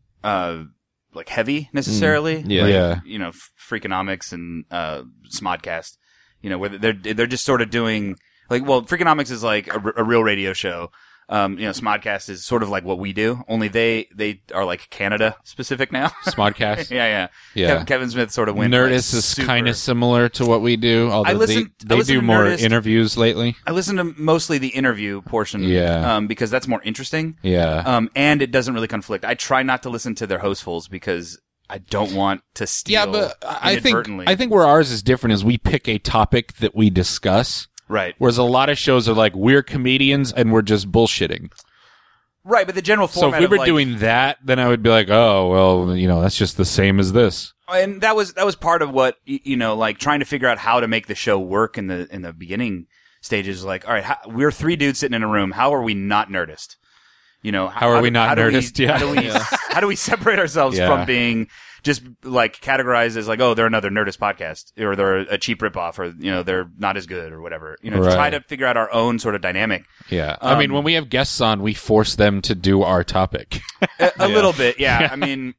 uh, like heavy necessarily. Yeah. Like, Yeah. You know, Freakonomics and uh, Smodcast. You know, where they're they're just sort of doing like, well, Freakonomics is like a, r- a real radio show. Um, you know, Smodcast is sort of like what we do, only they they are like Canada specific now. Smodcast. yeah, yeah, Yeah. Kev- Kevin Smith sort of went. Nerdist like, is super- kind of similar to what we do, although I listen- they, I they listen do to more Nerdist. interviews lately. I listen to mostly the interview portion. Yeah. Um, because that's more interesting. Yeah. Um, and it doesn't really conflict. I try not to listen to their hostfuls because I don't want to steal. Yeah, but I think inadvertently. I think where ours is different is we pick a topic that we discuss, right, whereas a lot of shows are like we're comedians and we're just bullshitting. right. But the general So format. if we of, were like- doing that, then I would be like, oh well, you know, that's just the same as this. and that was that was part of what y- you know, like trying to figure out how to make the show work in the in the beginning stages. Like, all right, how, we're three dudes sitting in a room. How are we not Nerdist? You know, How are we do- not how do we- Nerdist? Yeah. How do we how do we separate ourselves Yeah. from being just like categorized as like, oh, they're another Nerdist podcast, or they're a cheap ripoff, or you know, they're not as good, or whatever. You know, Right. try to figure out our own sort of dynamic. Yeah, I mean, Um, when we have guests on, we force them to do our topic A, a little bit, yeah. I mean,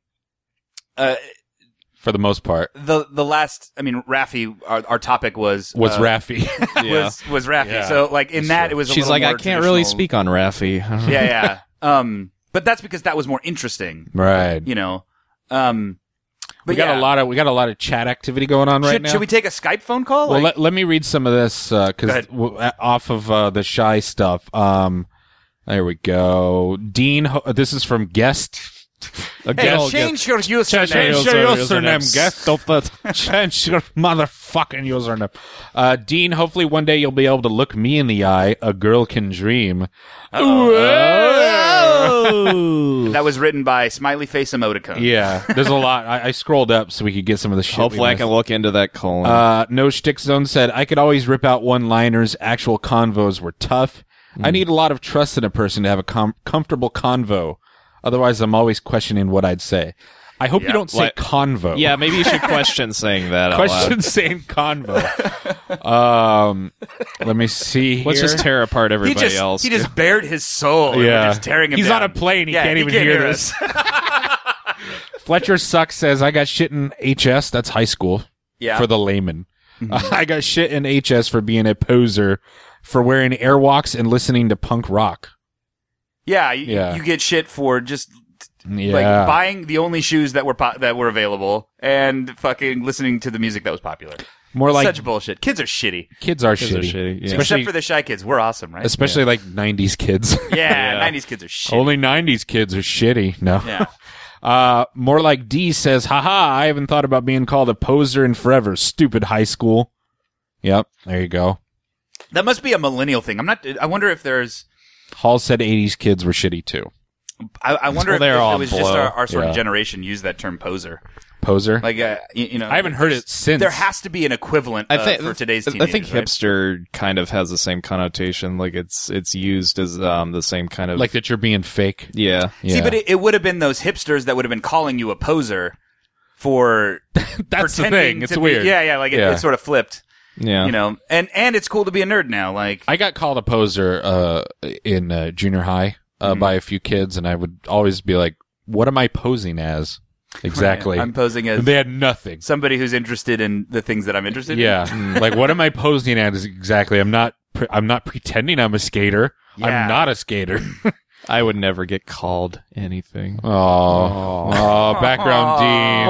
uh, for the most part. the the last, I mean, Raffi, our, our topic was Was uh, Raffi? Yeah. was was Raffi. Yeah. So like in that, it was. A She's little like, I more can't really traditional- speak on Raffi. Yeah, yeah. Um, but that's because that was more interesting, Right. you know. Um, but we got yeah. a lot of we got a lot of chat activity going on right Should, now. should we take a Skype phone call? Well, Like- let, let me read some of this because Go ahead. w- off of uh, the shy stuff. Um, there we go. Dean, Ho- this is from guest. A hey, guest. change your username. Change your username, guest. Stop that. Change your motherfucking username. Uh, Dean, hopefully one day you'll be able to look me in the eye. A girl can dream. Oh. That was written by Smiley Face Emoticon. Yeah, there's a lot. I, I scrolled up so we could get some of the shit. we Hopefully I missed. can look into that colon. Uh, No Shtick Zone said, I could always rip out one-liners. Actual convos were tough. I need a lot of trust in a person to have a com- comfortable convo. Otherwise, I'm always questioning what I'd say. I hope Yeah. you don't say Like- convo. Yeah, maybe you should question saying that out Question loud. saying convo. um, let me see here. Let's just tear apart everybody he just, else. He just bared his soul. And Yeah. we're just tearing him He's down. on a plane. He Yeah, can't he even can't hear hear this. us. Fletcher Sucks says, I got shit in H S. That's high school. Yeah. For the layman. Mhm. I got shit in H S for being a poser, for wearing airwalks and listening to punk rock. Yeah, you, Yeah. you get shit for just Yeah. like buying the only shoes that were po- that were available and fucking listening to the music that was popular. More like Such bullshit. Kids are shitty. kids are Kids are shitty. shitty, yeah. Especially, Except for the Shy Kids. We're awesome, right? especially like nineties kids. Yeah, Yeah. nineties kids are shitty. Only nineties kids are shitty. No. Yeah. Uh, more like D says, haha, I haven't thought about being called a poser in forever. Stupid high school. Yep. There you go. That must be a millennial thing. I'm not. I wonder if there's. Hall said eighties kids were shitty too. I, I wonder Well, if, they're if all it was just blow. our, our sort Yeah. of generation used that term poser. Poser? Like, uh, you, you know, I haven't heard it since. There has to be an equivalent I uh, think for today's I teenagers. think right? hipster kind of has the same connotation. Like it's it's used as um the same kind of Like that you're being fake. yeah. Yeah. See, but it, it would have been those hipsters that would have been calling you a poser for That's the pretending thing. It's to be- weird. yeah, yeah, like it, Yeah. it sort of flipped. Yeah. You know, and and it's cool to be a nerd now. Like, I got called a poser uh, in uh, junior high uh, Mhm. by a few kids, and I would always be like, what am I posing as? Exactly. I'm posing as And they had nothing. somebody who's interested in the things that I'm interested Yeah. in. Like, what am I posing as exactly? I'm not pre- I'm not pretending I'm a skater. Yeah. I'm not a skater. I would never get called anything. Oh, oh, background Dean.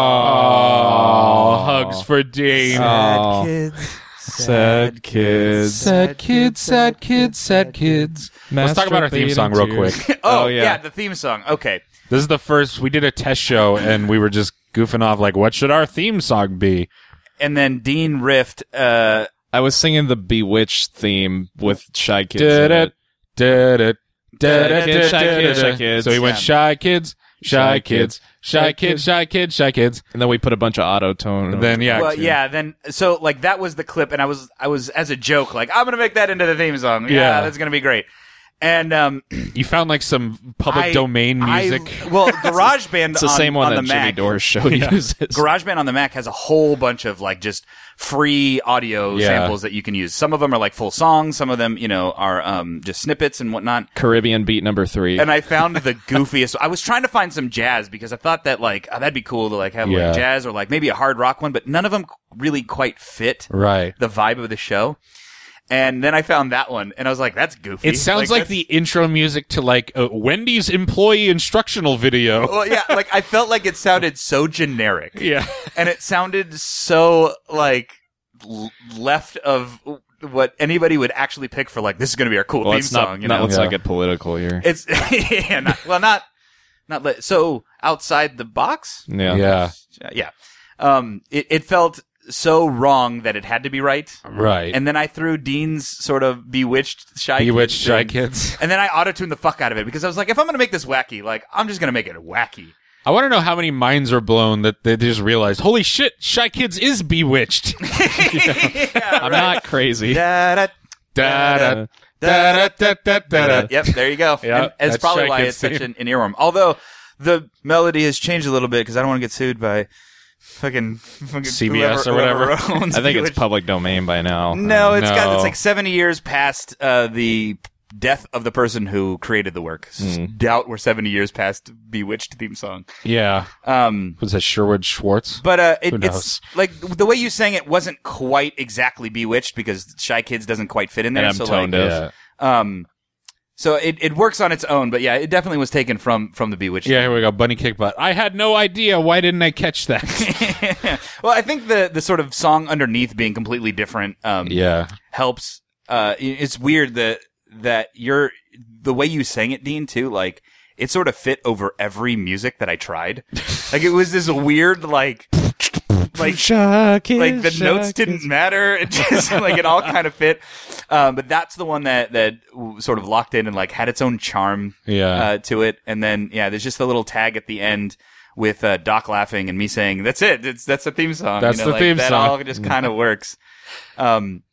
Oh, hugs for Dean. Oh. kids. Sad kids. Sad kids, sad kids, sad kids. Let's talk about our theme song real quick. Oh, Oh, yeah. yeah. the theme song. Okay. This is the first, we did a test show and we were just goofing off like, what should our theme song be? And then Dean riffed. Uh, I was singing the Bewitched theme with Shy Kids. Did in it, it. did it, did it, Kids, Shy Kids, Shy Kids. So he went Yeah. shy kids, shy Shy kids, Kids, shy Shy kids, Kids. shy kids, shy kids. And then we put a bunch of auto tone. And then, yeah. well, yeah. Then so like that was the clip, and I was I was as a joke like I'm gonna make that into the theme song. Yeah, Yeah. that's gonna be great. And um, You found like some public I- domain I- music. well, GarageBand. It's the on, same one on that the Jimmy Mac. Dore's show uses. GarageBand on the Mac has a whole bunch of like just free audio Yeah. samples that you can use. Some of them are like full songs. Some of them, you know, are um, just snippets and whatnot. Caribbean Beat number three. And I found the goofiest. I was trying to find some jazz because I thought that like oh, that'd be cool to like have Yeah. like jazz or like maybe a hard rock one, but none of them really quite fit Right. the vibe of the show. And then I found that one, and I was like, "That's goofy." It sounds like, that's- the intro music to like a Wendy's employee instructional video. Well, yeah, like I felt like it sounded so generic. Yeah. And it sounded so like l- left of what anybody would actually pick for like this is going to be our cool well, theme let's not, song. You not know, let's Yeah. not get political here. it's yeah, not, well, not not li- so outside the box. yeah. Yeah. Yeah, um, it it felt so wrong that it had to be right. Right. And then I threw Dean's sort of bewitched shy Bewitched Kids Shy thing. Kids. And then I auto-tuned the fuck out of it because I was like, if I'm going to make this wacky, like I'm just going to make it wacky. I want to know how many minds are blown that they just realized, holy shit, Shy Kids is bewitched. I'm not crazy. Da, da, Da, da, da, da, da, da, da, da. Yep, there you go. Yeah, and it's that's probably Shy why Kids it's such theme. an, an earworm. Although the melody has changed a little bit because I don't want to get sued by fucking, fucking C B S whoever- or whatever. whoever owns I think it's Bewitched. public domain by now. No, it's got No. it's like seventy years past uh, the death of the person who created the work. Hmm. Doubt we're seventy years past Bewitched theme song. Yeah. Um, Was that Sherwood Schwartz? but uh, it, Who it's knows? like the way you sang it wasn't quite exactly Bewitched because Shy Kids doesn't quite fit in there. And I'm so tone like, deaf. Yeah. um, so it, it works on its own. But yeah, it definitely was taken from from the Bewitched. Yeah, here we go. Bunny Kickbutt. I had no idea. Why didn't I catch that? Well, I think the the sort of song underneath being completely different um, Yeah. helps. Uh, it- it's weird that that you're the way you sang it, Dean, too. Like it sort of fit over every music that I tried. Like it was this weird like. Like, Shy Kids, like the Shy notes Kids. didn't matter. It just like it all kind of fit. Um, but that's the one that that w- sort of locked in and like had its own charm Yeah. uh, to it. And then yeah, there's just a little tag at the end with uh, Doc laughing and me saying, "That's it. It's that's the theme song." That's you know, the like, theme that song. all just kind of works. Um,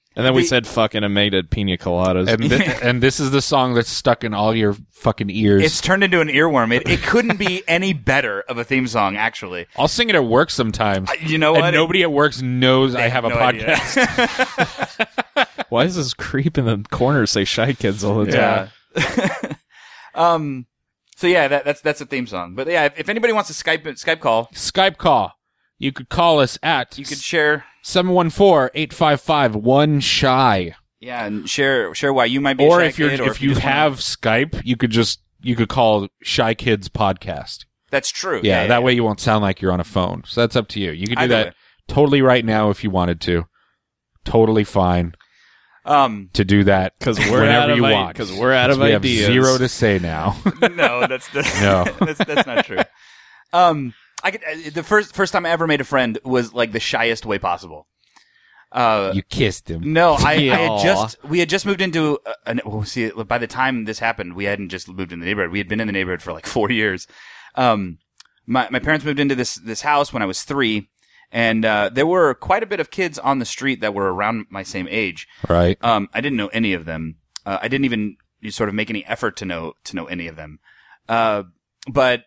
And then we The- said fucking and made it pina coladas. And, thi- and this is the song that's stuck in all your fucking ears. It's turned into an earworm. It, it couldn't be any better of a theme song, actually. I'll sing it at work sometimes. Uh, you know and what? nobody at work knows I have, have a no idea. podcast. Why does this creep in the corner say Shy Kids all the time? Yeah. um. So yeah, that, that's that's a theme song. But yeah, if, if anybody wants to Skype Skype call, Skype call. You could call us at you could share. seven one four, eight five five, one shy. Yeah, and share share why you might be. Or a shy if you're kid, if, or if you, just wanna- have Skype, you could just you could call Shy Kids Podcast. That's true. Yeah, Yeah, that yeah. way you won't sound like you're on a phone. So that's up to you. You can do Either that way. totally right now if you wanted to. Totally fine Um. to do that Because we're whenever out of you I- want. 'cause we're out of we ideas. have zero to say now. No, that's that's, No. that's that's not true. Um. I could, uh, the first first time I ever made a friend was like the shyest way possible. Uh. You kissed him. No, I, I Yeah. had just we had just moved into a, an, well, see by the time this happened, we hadn't just moved in the neighborhood. We had been in the neighborhood for like four years. Um, my my parents moved into this this house when I was three, and uh, there were quite a bit of kids on the street that were around my same age. Right. Um, I didn't know any of them. Uh, I didn't even sort of make any effort to know to know any of them. Uh, but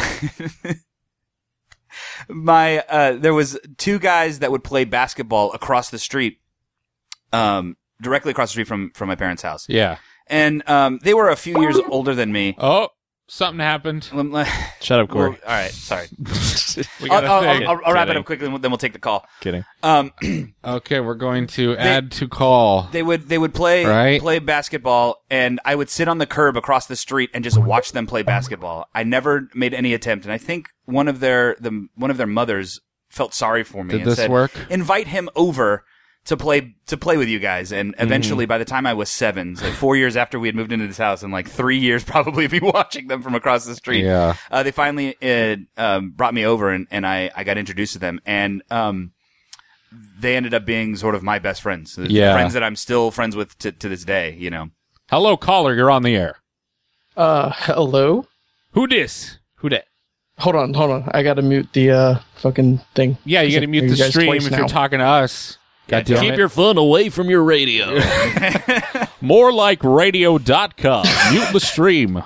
my uh, there was two guys that would play basketball across the street, um, directly across the street from from my parents' house. Yeah. And um, they were a few years older than me. Oh, something happened. Um, uh, Shut up, Corey. well, all right, sorry. We I'll, got a I'll, thing. I'll, I'll, I'll wrap it Kidding. up quickly, and we'll- then we'll take the call. Kidding. Um, Okay, we're going to add to call. they would they would play Right. play basketball, and I would sit on the curb across the street and just watch them play basketball. I never made any attempt, and I think one of their the one of their mothers felt sorry for me Did and this said, work? "Invite him over to play to play with you guys." And eventually, Mm-hmm. by the time I was seven, so four years after we had moved into this house, and like three years probably of me watching them from across the street, Yeah. uh, they finally uh, um, brought me over, and, and I, I got introduced to them, and um, they ended up being sort of my best friends. The Yeah. friends that I'm still friends with to, to this day, you know. Hello, caller. You're on the air. Uh, hello? Who dis? Who dat? Hold on, hold on. I gotta mute the, uh, fucking thing. Yeah, you got to Hear mute you the guys stream twice if now. you're talking to us. God damn Keep it. your phone away from your radio. More like radio dot com. Mute the stream.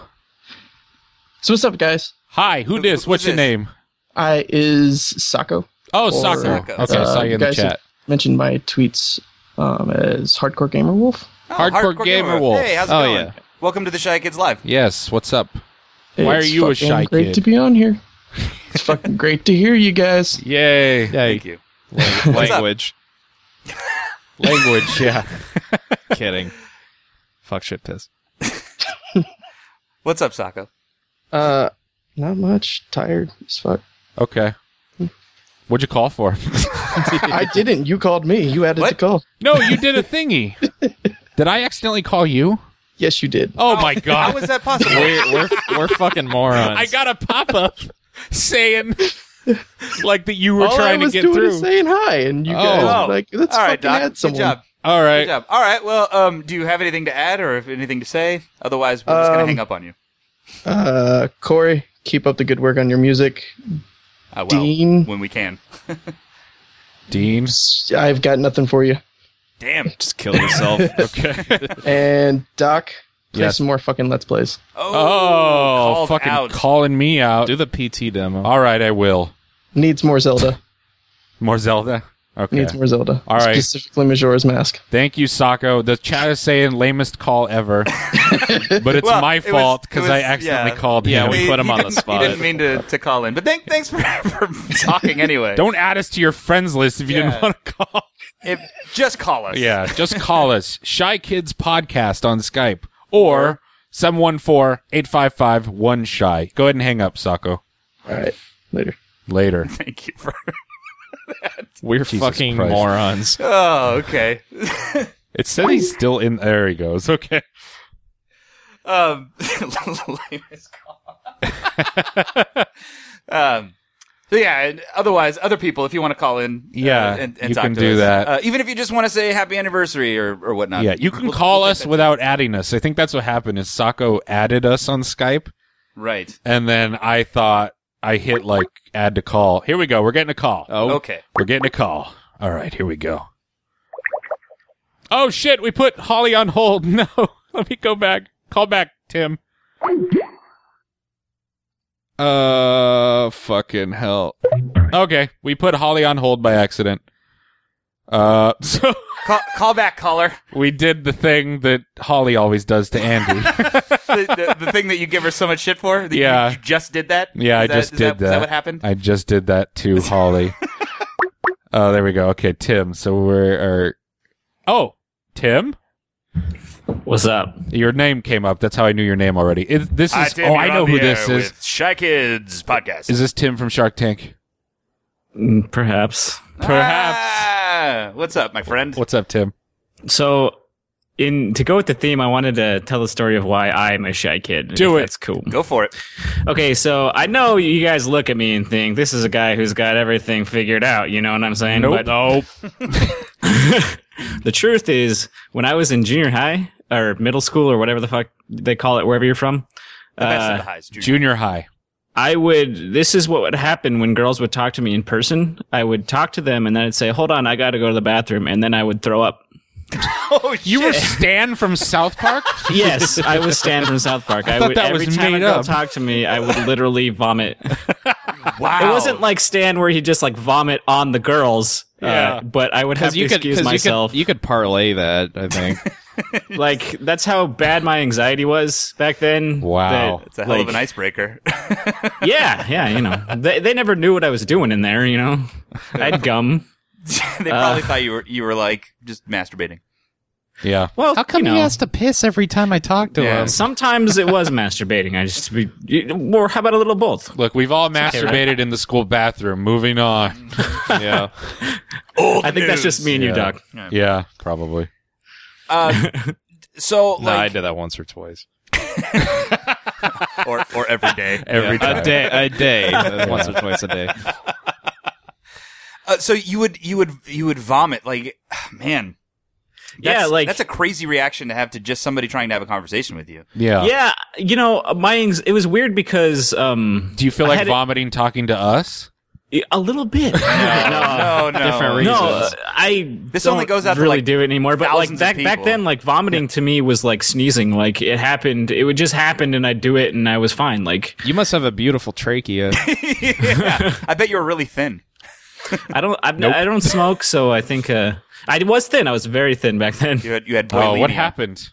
So what's up, guys? Hi, who dis? What's your this? name? I is Sako. Oh, Or, Sako. Sako. Okay, I Uh, saw you in the guys have chat. mentioned my tweets um, as Hardcore Gamer Wolf. Oh, Hardcore Gamer Wolf. Hey, how's it Oh, going? yeah. Welcome to the Shy Kids Live. Yes, what's up? Why It's are you a fucking shy great kid? to be on here. It's fucking great to hear you guys. Yay. Yeah, Thank you. language. Language, yeah. Kidding. Fuck shit piss. What's up, Sako? Uh, not much. Tired as fuck. Okay. What'd you call for? I didn't. You called me. You added What? the call. No, you did a thingy. Did I accidentally call you? Yes, you did. Oh, my God. How is that possible? We're, we're, we're fucking morons. I got a pop-up saying like that you were All trying I was to get doing through. is saying hi, and you Oh. guys Oh. were like, let's All right, fucking Doc. add Good someone. job. All right. Good job. All right. Well, um, do you have anything to add or if anything to say? Otherwise, we're just gonna Um, hang up on you. Uh, Corey, keep up the good work on your music. Uh, well, Dean. when we can. Dean. I've got nothing for you. Damn. Just kill yourself. Okay. And Doc, play Yes. some more fucking Let's Plays. Oh, Oh, called fucking out. calling me out. Do the P T demo. All right, I will. Needs more Zelda. More Zelda? Okay. Needs more Zelda. All right. Specifically Majora's Mask. Thank you, Sako. The chat is saying lamest call ever. But it's Well, my it was- fault it because was- I accidentally yeah. called Yeah, him. we He- put him he on the didn't- spot. He didn't mean to, to call in, but thank, thanks for, for talking anyway. Don't add us to your friends list if you Yeah. didn't want to call. If, just call us. Yeah, just call us. Shy Kids Podcast on Skype. Or seven one four, eight five five, one shy. Go ahead and hang up, Sako. All right. Later. Later. Thank you for that. We're Jesus fucking Christ. morons. Oh, okay. It said he's still in. There he goes. Okay. um, lamest call. um, so yeah. and Otherwise, other people, if you want to call in, Yeah, uh, and, and you talk can to do us. that. Uh, even if you just want to say happy anniversary or or whatnot. Yeah, you can We'll- call we'll take us that. without adding us. I think that's what happened is Sako added us on Skype, Right. and then I thought I hit like add to call. Here we go. We're getting a call. Oh, Okay. We're getting a call. All right, here we go. Oh, shit, we put Holly on hold. No, let me go back. Call back, Tim. Uh, fucking hell. Okay, we put Holly on hold by accident. Uh, so... Call, call back, caller. We did the thing that Holly always does to Andy. the, the, the thing that you give her so much shit for? That Yeah. You, you just did that? Yeah, Is I that- just is did that, that. Is that what happened? I just did that to Holly. Oh, there we go. Okay, Tim. So we're... Are... Oh, Tim? What's up? Your name came up. That's how I knew your name already. Is, this Hi, is... Tim, oh, you're I know on who the this air is. with Shy Kids podcast. Is this Tim from Shark Tank? Mm, Perhaps. Perhaps. Ah, what's up, my friend? What's up, Tim? So, in to go with the theme, I wanted to tell the story of why I'm a shy kid. Do if it. That's cool. Go for it. Okay, so I know you guys look at me and think this is a guy who's got everything figured out. You know what I'm saying? Nope. But Nope. the truth is, when I was in junior high or middle school or whatever the fuck they call it, wherever you're from, The best uh, of the highs. Junior. Junior high. I would, this is what would happen when girls would talk to me in person. I would talk to them and then I'd say, hold on, I gotta go to the bathroom. And then I would throw up. Oh, shit. You were Stan from South Park? Yes, I was Stan from South Park. I I thought would, that every was time made a girl up. talked to me, I would literally vomit. Wow. It wasn't like Stan where he just like vomit on the girls. Yeah. Uh, but I would have to you could, excuse 'cause myself. You could, you could parlay that, I think. Like, that's how bad my anxiety was back then. Wow. that, It's a hell like, of an icebreaker. Yeah, yeah, you know. They, they never knew what I was doing in there, you know. I had gum. They probably thought you were you were like just masturbating. Yeah. Well, How come you know, he has to piss every time I talk to Yeah. him? sometimes it was masturbating. I just, we, or how about a little both? Look, we've all okay, masturbated right? in the school bathroom. Moving on. Yeah. Old I think that's just me and you, Yeah. Doc. Yeah, probably. Um, so No, I like, did that once or twice. or or every day. Every Yeah, time. a day, a day, uh, once or twice a day. Uh, so you would you would you would vomit like man. Yeah, That's- like- that's a crazy reaction to have to just somebody trying to have a conversation with you. Yeah. Yeah, you know, my anx- it was weird because um, Do you feel I like had it- vomiting talking to us? a little bit. No, no, Different reasons. No, uh, I This don't only goes out to, really like, do it anymore. But like thousands of back back people. then, like vomiting to me was like sneezing. Like it happened. It would just happen, and I'd do it, and I was fine. Like You must have a beautiful trachea. Yeah. I bet you were really thin. I don't I, I don't smoke, so I think uh, I was thin. I was very thin back then. You had you had Oh, what bulimia. happened?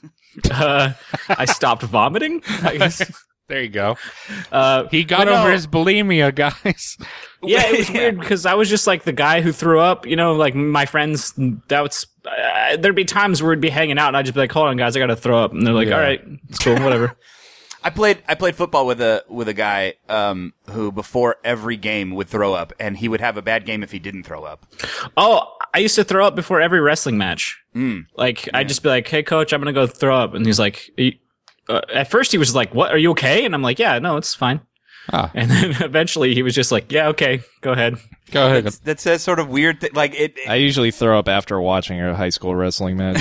Uh, I stopped vomiting. I guess. There you go. Uh, He got but no, over his bulimia, guys. Yeah, it was weird because I was just like the guy who threw up. You know, like my friends. That was uh, there'd be times where we'd be hanging out, and I'd just be like, "Hold on, guys, I gotta throw up," and they're like, Yeah. "All right, it's cool, whatever." I played I played football with a with a guy um, who before every game would throw up, and he would have a bad game if he didn't throw up. Oh, I used to throw up before every wrestling match. Mm. Like I'd just be like, "Hey, coach, I'm gonna go throw up," and he's like, "Are you-" uh, at first he was like, "What? Are you okay?" And I'm like, "Yeah, no, it's fine." Ah. And then eventually he was just like, "Yeah, okay, go ahead." Go ahead. That's, that's a sort of weird thing. Like it. it I usually throw up after watching a high school wrestling match.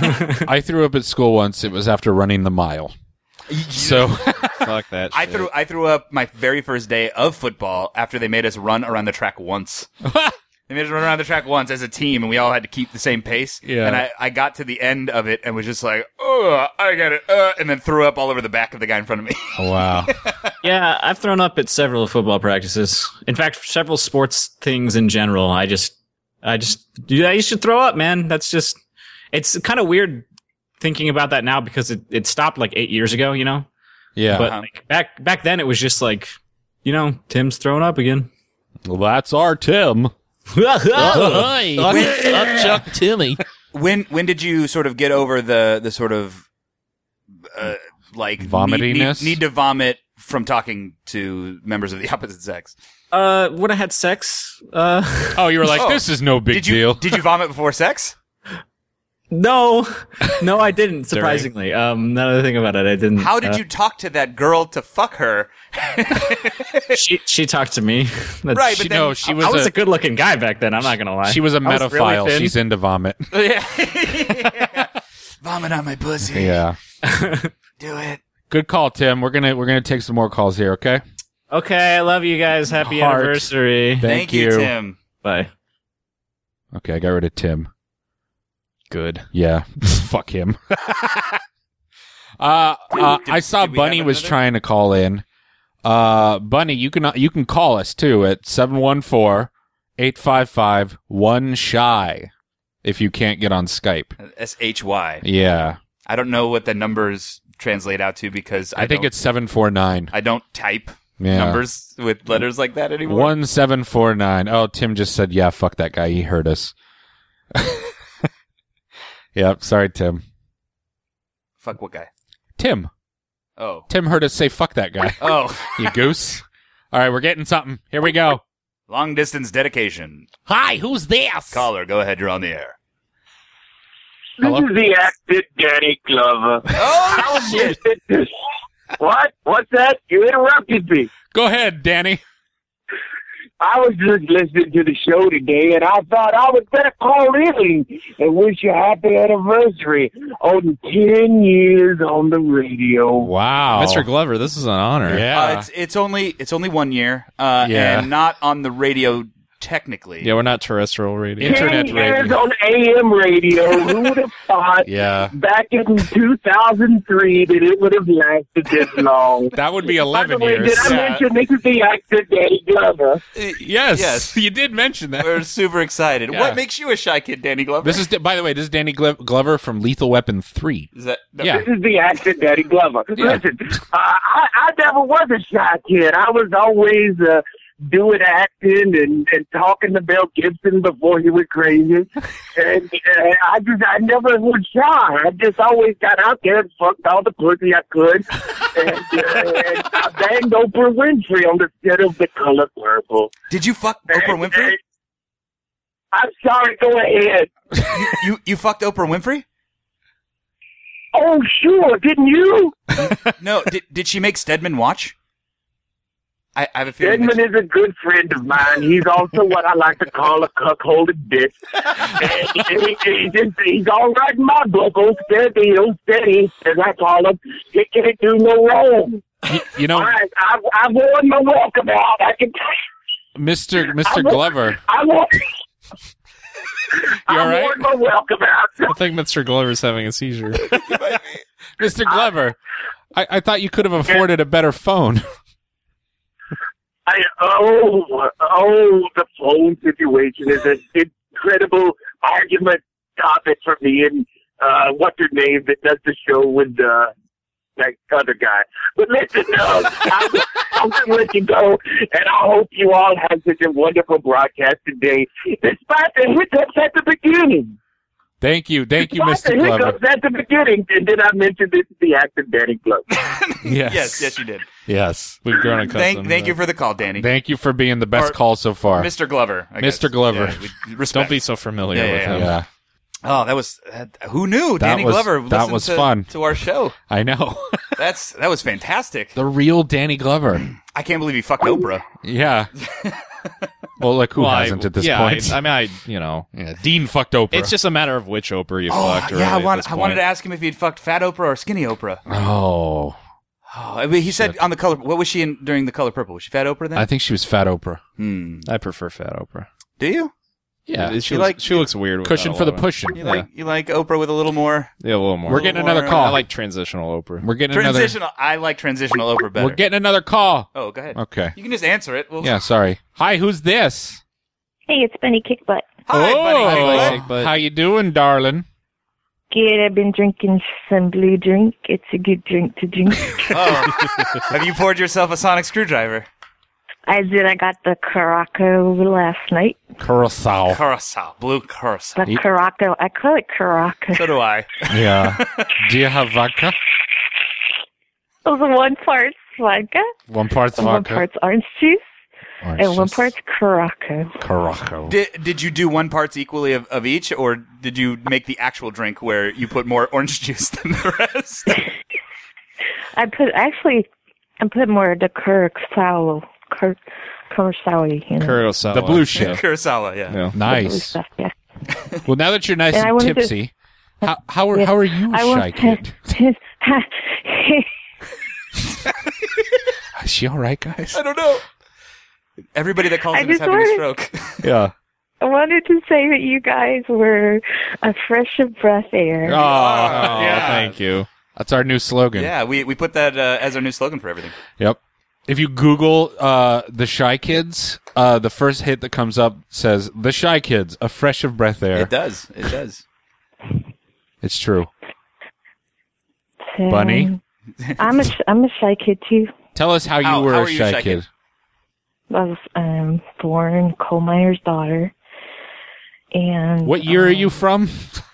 I threw up at school once. It was after running the mile. So Fuck that shit. I threw I threw up my very first day of football after they made us run around the track once. They made us run around the track once as a team, and we all had to keep the same pace. Yeah. And I, I got to the end of it and was just like, oh, I got it, uh, and then threw up all over the back of the guy in front of me. wow. Yeah, I've thrown up at several football practices. In fact, several sports things in general. I just, I just, yeah, you should throw up, man. That's just, it's kind of weird thinking about that now because it, it stopped like eight years ago, you know? Yeah. But like, back, back then it was just like, you know, Tim's throwing up again. Well, that's our Tim. Hey, up Chuck Timmy. When when did you sort of get over the the sort of uh, like need, Vomitiness? need, need to vomit from talking to members of the opposite sex? Uh, when I had sex, uh, Oh, you were like, Oh. this is no big Did you deal. did you vomit before sex? no, no, I didn't, surprisingly. Um, now that I think about it, I didn't. How did uh, you talk to that girl to fuck her? She, she talked to me. That's- Right, but She, then no, she was, I was a, a good looking guy back then, I'm not gonna lie. she was a I was really metaphile. thin. She's into vomit. Yeah. Vomit on my pussy. Yeah. Do it. Good call, Tim. We're gonna we're gonna take some more calls here, okay? Okay, I love you guys. Happy Heart. anniversary. Thank you, you. Tim. Bye. Okay, I got rid of Tim. Good. Yeah. Fuck him. uh, uh, Did- I saw did we Bunny have was another? trying to call in. Uh, Bunny, you can you can call us too at seven one four, eight five five, one shy if you can't get on Skype. S H Y. Yeah. I don't know what the numbers translate out to because I, I think don't- it's seven four nine. I don't type Yeah. numbers with letters like that anymore. one seven four nine. Oh, Tim just said, yeah, fuck that guy. He heard us. Yep. Sorry, Tim. Fuck what guy? Tim. Oh. Tim heard us say, fuck that guy. Oh. You goose. All right, we're getting something. Here we go. Long distance dedication. Hi, who's this? Caller, go ahead. You're on the air. This is the actor Danny Glover. Oh, shit. What? What's that? You interrupted me. Go ahead, Danny. I was just listening to the show today, and I thought I would better call in and wish you a happy anniversary on ten years on the radio. Wow. Mister Glover, this is an honor. Uh, it's it's only it's only one year, uh, Yeah. and not on the radio technically. Yeah, we're not terrestrial radio. ten years on A M radio. Who would have thought Yeah. back in two thousand three that it would have lasted this long? That would be eleven By the way, years. did I mention this is the actor Danny Glover? Yes. Yes. You did mention that. We're super excited. Yeah. What makes you a shy kid, Danny Glover? This is, by the way, this is Danny Glo- Glover from Lethal Weapon three. Is that no, Yeah. This is the actor Danny Glover. Yeah. Listen, uh, I, I never was a shy kid. I was always uh, doing acting and, and talking to Mel Gibson before he was crazy. and uh, I just, I never was shy. I just always got out there and fucked all the pussy I could. and, uh, and I banged Oprah Winfrey on the set of The Color Purple. Did you fuck Oprah And- Winfrey? and- I'm sorry, go ahead. you, you you fucked Oprah Winfrey? Oh, sure, didn't you? No. Did did she make Stedman watch? I, I have a feeling. Stedman is a good friend of mine. He's also what I like to call a cuckolded bitch. and he, he, he's, he's all right in my book. Old steady, old steady, as I call him. He can't do no wrong. You, you know, All right, I've, I've worn my welcome out. I can. Mister Mister I wa- Glover. I want. You all I right? worn my welcome out. I think Mister Glover's having a seizure. Mister Glover, I, I thought you could have afforded a better phone. I, oh, oh, the phone situation is an incredible argument topic for me and uh, what's her name that does the show with uh, that other guy. But listen, uh, I'm, I'm going to let you go, and I hope you all have such a wonderful broadcast today, despite the hiccups at the beginning. Thank you. Thank you, Despite Mister the Glover. hiccups at the beginning, and then I mentioned this is the actor Danny Glover. Yes. Yes, yes, you did. Yes. We've grown accustomed. Thank to thank that. you for the call, Danny. Thank you for being the best Or call so far. Mister Glover. I Mister guess. Glover. Yeah, we respect. Don't be so familiar Yeah, with yeah, him. Yeah. Oh, that was uh, who knew? That Danny was- Glover. that listened was to, fun. to our show. I know. That's that was fantastic. The real Danny Glover. I can't believe he fucked Oprah. Yeah. Well, like who Well, I- hasn't at this yeah, point? I, I mean, I, you know, yeah, Dean fucked Oprah. it's just a matter of which Oprah you Oh, fucked. yeah, really, I, at want, this I wanted point. to ask him if he'd fucked Fat Oprah or Skinny Oprah. Oh. Oh, I mean, he said on the color. What was she in during the Color Purple? Was she Fat Oprah then? I think she was Fat Oprah. Hmm. I prefer Fat Oprah. Do you? Yeah. She You looks, like- she looks weird. without Cushion a for the lot of- pushing. You like you like Oprah with a little more Yeah, a little more. We're getting more, another uh, call. I like transitional Oprah. We're getting another. transitional. I like transitional Oprah better. We're getting another call. oh, go ahead. Okay. You can just answer it. We'll, Yeah. Sorry. Hi. Who's this? Hey, it's Bunny Kickbutt. Hi, oh. buddy. Hi, Kickbutt. How you doing, darling? Good, I've been drinking some blue drink. It's a good drink to drink. Oh, have you poured yourself a sonic screwdriver? I did. I got the Caraco last night. Curacao. Curacao, blue curacao. The Caraco. I call it Caraco. So do I. Yeah. Do you have vodka? Those are one part vodka, One part's and one vodka. part's orange juice, Orange and one juice. part's Caraco. Caraco. Did Did you do one parts equally of, of each, or did you make the actual drink where you put more orange juice than the rest? I put actually, I put more of the Curacao, Cur, Curacao, you know. Kurosawa. The blue shit. Kurosawa, yeah. Yeah. the blue Nice. stuff, yeah. Well, now that you're nice And I and wanted to- tipsy, how how are Yeah. how are you, I shy want kid? to. Is she all right, guys? I don't know. Everybody that calls I in is just having a wanted- stroke. Yeah. I wanted to say that you guys were a fresh of breath air. Oh, yeah. Thank you. That's our new slogan. Yeah, we we put that uh, as our new slogan for everything. Yep. If you Google uh, the Shy Kids, uh, the first hit that comes up says "The Shy Kids, a fresh of breath air." It does. It does. It's true. So, Bunny, I'm a sh- I'm a shy kid too. tell us how you How- were how a are you shy, a shy kid. kid? I was um, born coal miner's daughter, and What year um, are you from?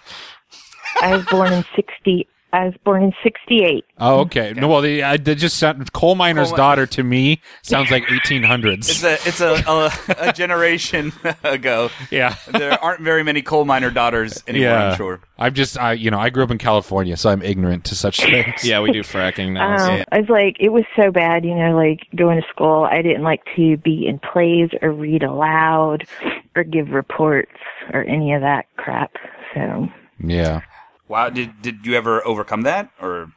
I was born in sixty. I was born in sixty-eight. Oh, okay. No, well, the, I, that just sound, coal miner's Coal mi- daughter to me sounds like eighteen hundreds. It's a it's a, a, a generation ago. Yeah. There aren't very many coal miner daughters anymore, yeah. I'm sure. I've just, I, you know, I grew up in California, so I'm ignorant to such things. Yeah, we do fracking now. Um, so- I was like, it was so bad, you know, like going to school. I didn't like to be in plays or read aloud or give reports or any of that crap. So, Yeah. Wow, did did you ever overcome that, or?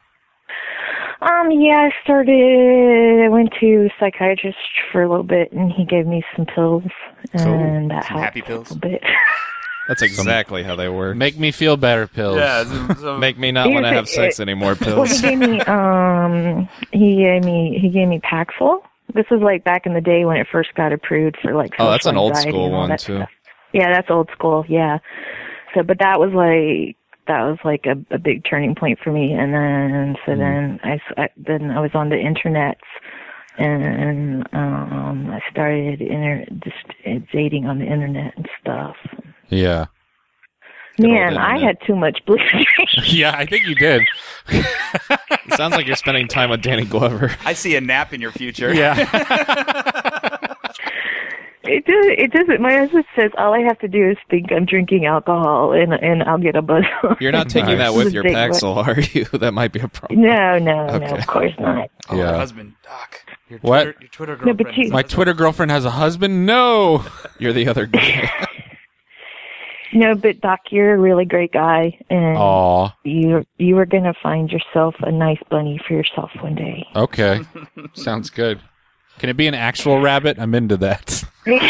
um, yeah, I started. I went to a psychiatrist for a little bit, and he gave me some pills, and that Some helped happy pills? a little bit. That's exactly how they work. Make me feel better, pills. Make me not want to have sex anymore, Well, he pills. gave me um, he gave me he gave me Paxil. This was like back in the day when it first got approved for like. Oh, that's social an old anxiety school and all one that too. stuff. Yeah, that's old school. Yeah. So, but that was like that was like a, a big turning point for me. And then so Mm. then I, s- I- then I was on the internet, and um, I started inter- just dating on the internet and stuff. Yeah. Man, I had too much blue. Yeah, I think you did. It sounds like you're spending time with Danny Glover. I see a nap in your future. Yeah. It does. It doesn't. My husband says all I have to do is think I'm drinking alcohol, and and I'll get a buzz. on. You're not taking that with your Big Paxil, are you? That might be a problem. No, no, no. Okay. Of course not. Oh, Yeah. your husband, Doc. Your What? Twitter, your Twitter No, girlfriend. but you- has a My husband. Twitter girlfriend has a husband? No. You're the other guy. No, but Doc, you're a really great guy, and Aw. you you are gonna find yourself a nice bunny for yourself one day. Okay. Sounds good. Can it be an actual rabbit? I'm into that.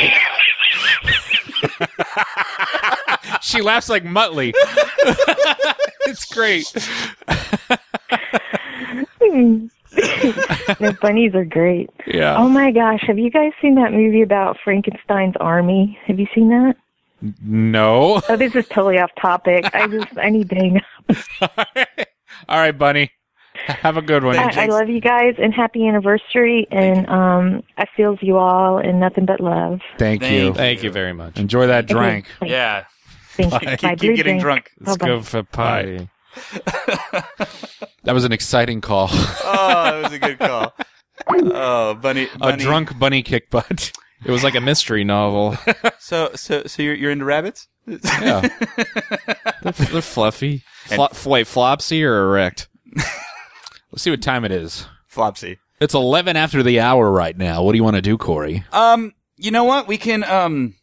She laughs like Muttley. It's great. The bunnies are great. Yeah. Oh my gosh, have you guys seen that movie about Frankenstein's army? Have you seen that? No. Oh, this is totally off topic. I just I need to hang up. All right, Bunny. Have a good one. I, I love you guys and happy anniversary, and um, I feels you all and nothing but love. Thank, Thank you. you. Thank you very much. Enjoy that drink. Okay. Yeah. Thank you. Keep, My keep blue getting drink. drunk. Let's Bye-bye. go for pie. That was an exciting call. Oh, that was a good call. Oh, bunny, A bunny. drunk bunny kick butt. It was like a mystery novel. So, so, so you're you're into rabbits? Yeah. They're, they're fluffy. Flo- wait, flopsy or erect? Let's see what time it is. Flopsy. It's eleven after the hour right now. What do you want to do, Corey? Um, you know what? We can um.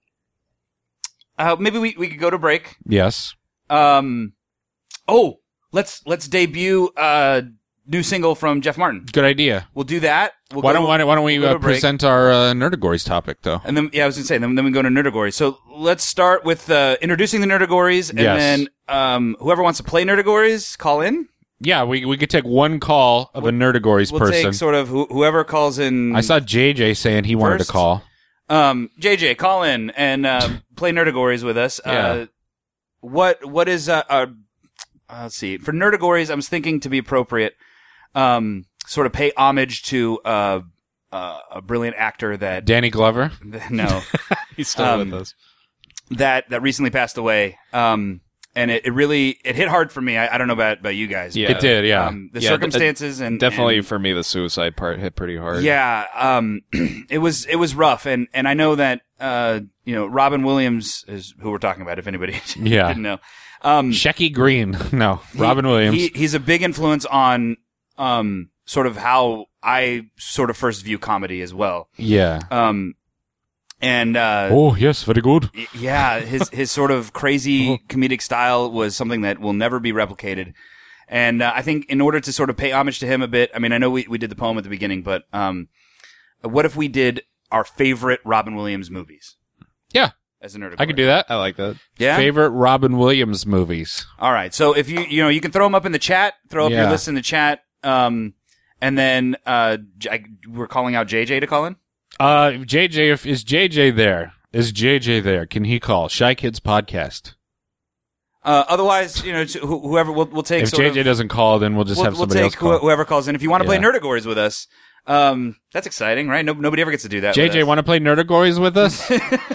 Uh, maybe we we could go to break. Yes. Um, oh, let's let's debut a new single from Jeff Martin. Good idea. We'll do that. We'll why go- don't why don't, why don't we we'll go uh, to break. present our uh, Nerdagories topic though? And then, yeah, I was gonna say, then, then we go to Nerdagories. So let's start with uh, introducing the Nerdagories, and Yes. then um, whoever wants to play Nerdagories, call in. Yeah, we we could take one call of a Nerdagories We'll person. take sort of who, whoever calls in. I saw J J saying he wanted First? to call. Um, J J, call in and uh, play Nerdagories with us. Yeah. Uh, what what is uh, uh, uh, let's see, for Nerdagories, I was thinking to be appropriate, um, sort of pay homage to uh, uh, a brilliant actor that Danny Glover. no, He's still Um, with us. that that recently passed away. Um, and it, it really it hit hard for me. I, I don't know about about you guys. Yeah. It did, yeah. Um, the Yeah, circumstances and Definitely and- for me, the suicide part hit pretty hard. Yeah, um, it was it was rough, and and I know that uh, you know, Robin Williams is who we're talking about. If anybody Yeah. didn't know, um, Shecky Green. No, Robin Williams. he, he's a big influence on um, sort of how I sort of first view comedy as well. yeah. Um, and uh, Oh yes, very good. y- yeah, his his sort of crazy comedic style was something that will never be replicated. And uh, I think in order to sort of pay homage to him a bit, I mean, I know we, we did the poem at the beginning, but um, what if we did our favorite Robin Williams movies? Yeah. as a nerd. I could do that. I like that. Yeah. Favorite Robin Williams movies. All right. So if you you know you can throw them up in the chat, throw up Yeah. your list in the chat, um, and then uh, I, we're calling out J J to call in. Uh, J J, if, is J J there? Is J J there? Can he call? Shy Kids Podcast. Uh, otherwise, you know, to wh- whoever we'll we'll take. If sort J J of, doesn't call, then we'll just we'll, have somebody we'll else take call. wh- whoever calls in. If you want to play Yeah. Nerdagories with us, um, that's exciting, right? No, nobody ever gets to do that. J with J, us. want to play Nerdagories with us?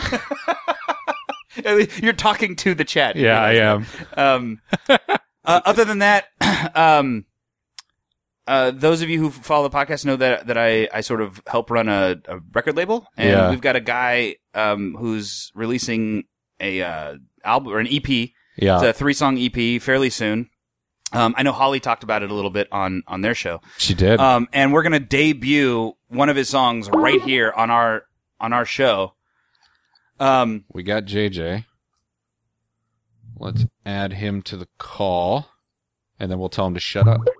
You're talking to the chat. Yeah, I am. Um, uh, other than that, um, uh, those of you who follow the podcast know that that I, I sort of help run a, a record label, and Yeah. we've got a guy um, who's releasing a uh, album or an E P. Yeah. It's a three song E P fairly soon. Um, I know Holly talked about it a little bit on on their show. She did. Um, and we're gonna debut one of his songs right here on our on our show. Um, we got J J. Let's add him to the call, and then we'll tell him to shut up.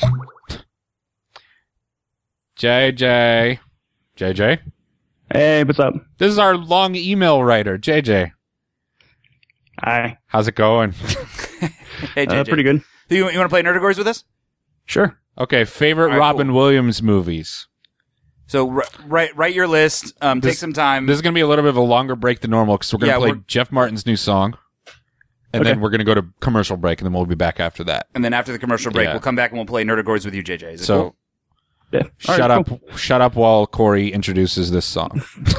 J J. J J? Hey, what's up? This is our long email writer, J J. Hi. How's it going? Hey, J J. Uh, pretty good. Do you, you want to play Nerdagories with us? Sure. Okay, favorite All right, Robin cool. Williams movies. So r- write write your list. Um, This- take some time. This is going to be a little bit of a longer break than normal because we're going to Yeah, play we're- Jeff Martin's new song, and Okay. then we're going to go to commercial break, and then we'll be back after that. and then after the commercial break, Yeah. we'll come back and we'll play Nerdagories with you, J J. Is it So cool? Yeah. All shut right, up, cool. shut up while Corey introduces this song.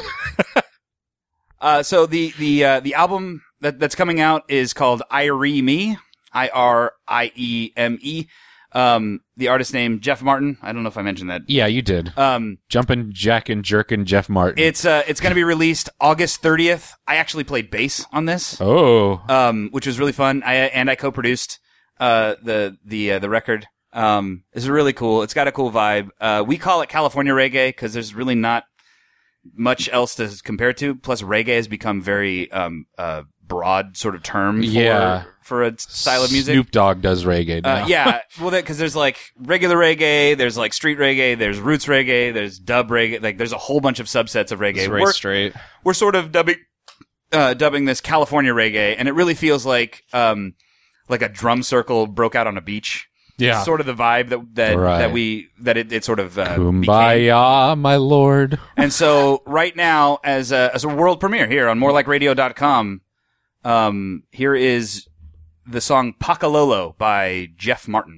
Uh, so the the uh, the album that that's coming out is called Ireme, I R I E M E. Um, the artist name Jeff Martin. I don't know if I mentioned that. Yeah, you did. Um, Jumpin', Jackin', Jerkin', Jeff Martin. it's uh, it's going to be released August thirtieth. I actually played bass on this. Oh, Um, which was really fun. I and I co-produced uh the the uh, the record. Um, it's really cool. It's got a cool vibe. Uh, we call it California reggae because there's really not much else to compare it to. Plus, reggae has become very um uh broad sort of term for Yeah. for a style of music. Snoop Dogg does reggae now. Uh, yeah, well, because there's like regular reggae, there's like street reggae, there's roots reggae, there's dub reggae. Like, there's a whole bunch of subsets of reggae. It's very We're- straight. We're sort of dubbing, uh, dubbing this California reggae, and it really feels like, um, like a drum circle broke out on a beach. Yeah. Sort of the vibe that that Right. that we that it, it sort of uh, became. Kumbaya, my lord. And so right now, as a as a world premiere here on more like radio dot com, um, here is the song Pakalolo by Jeff Martin.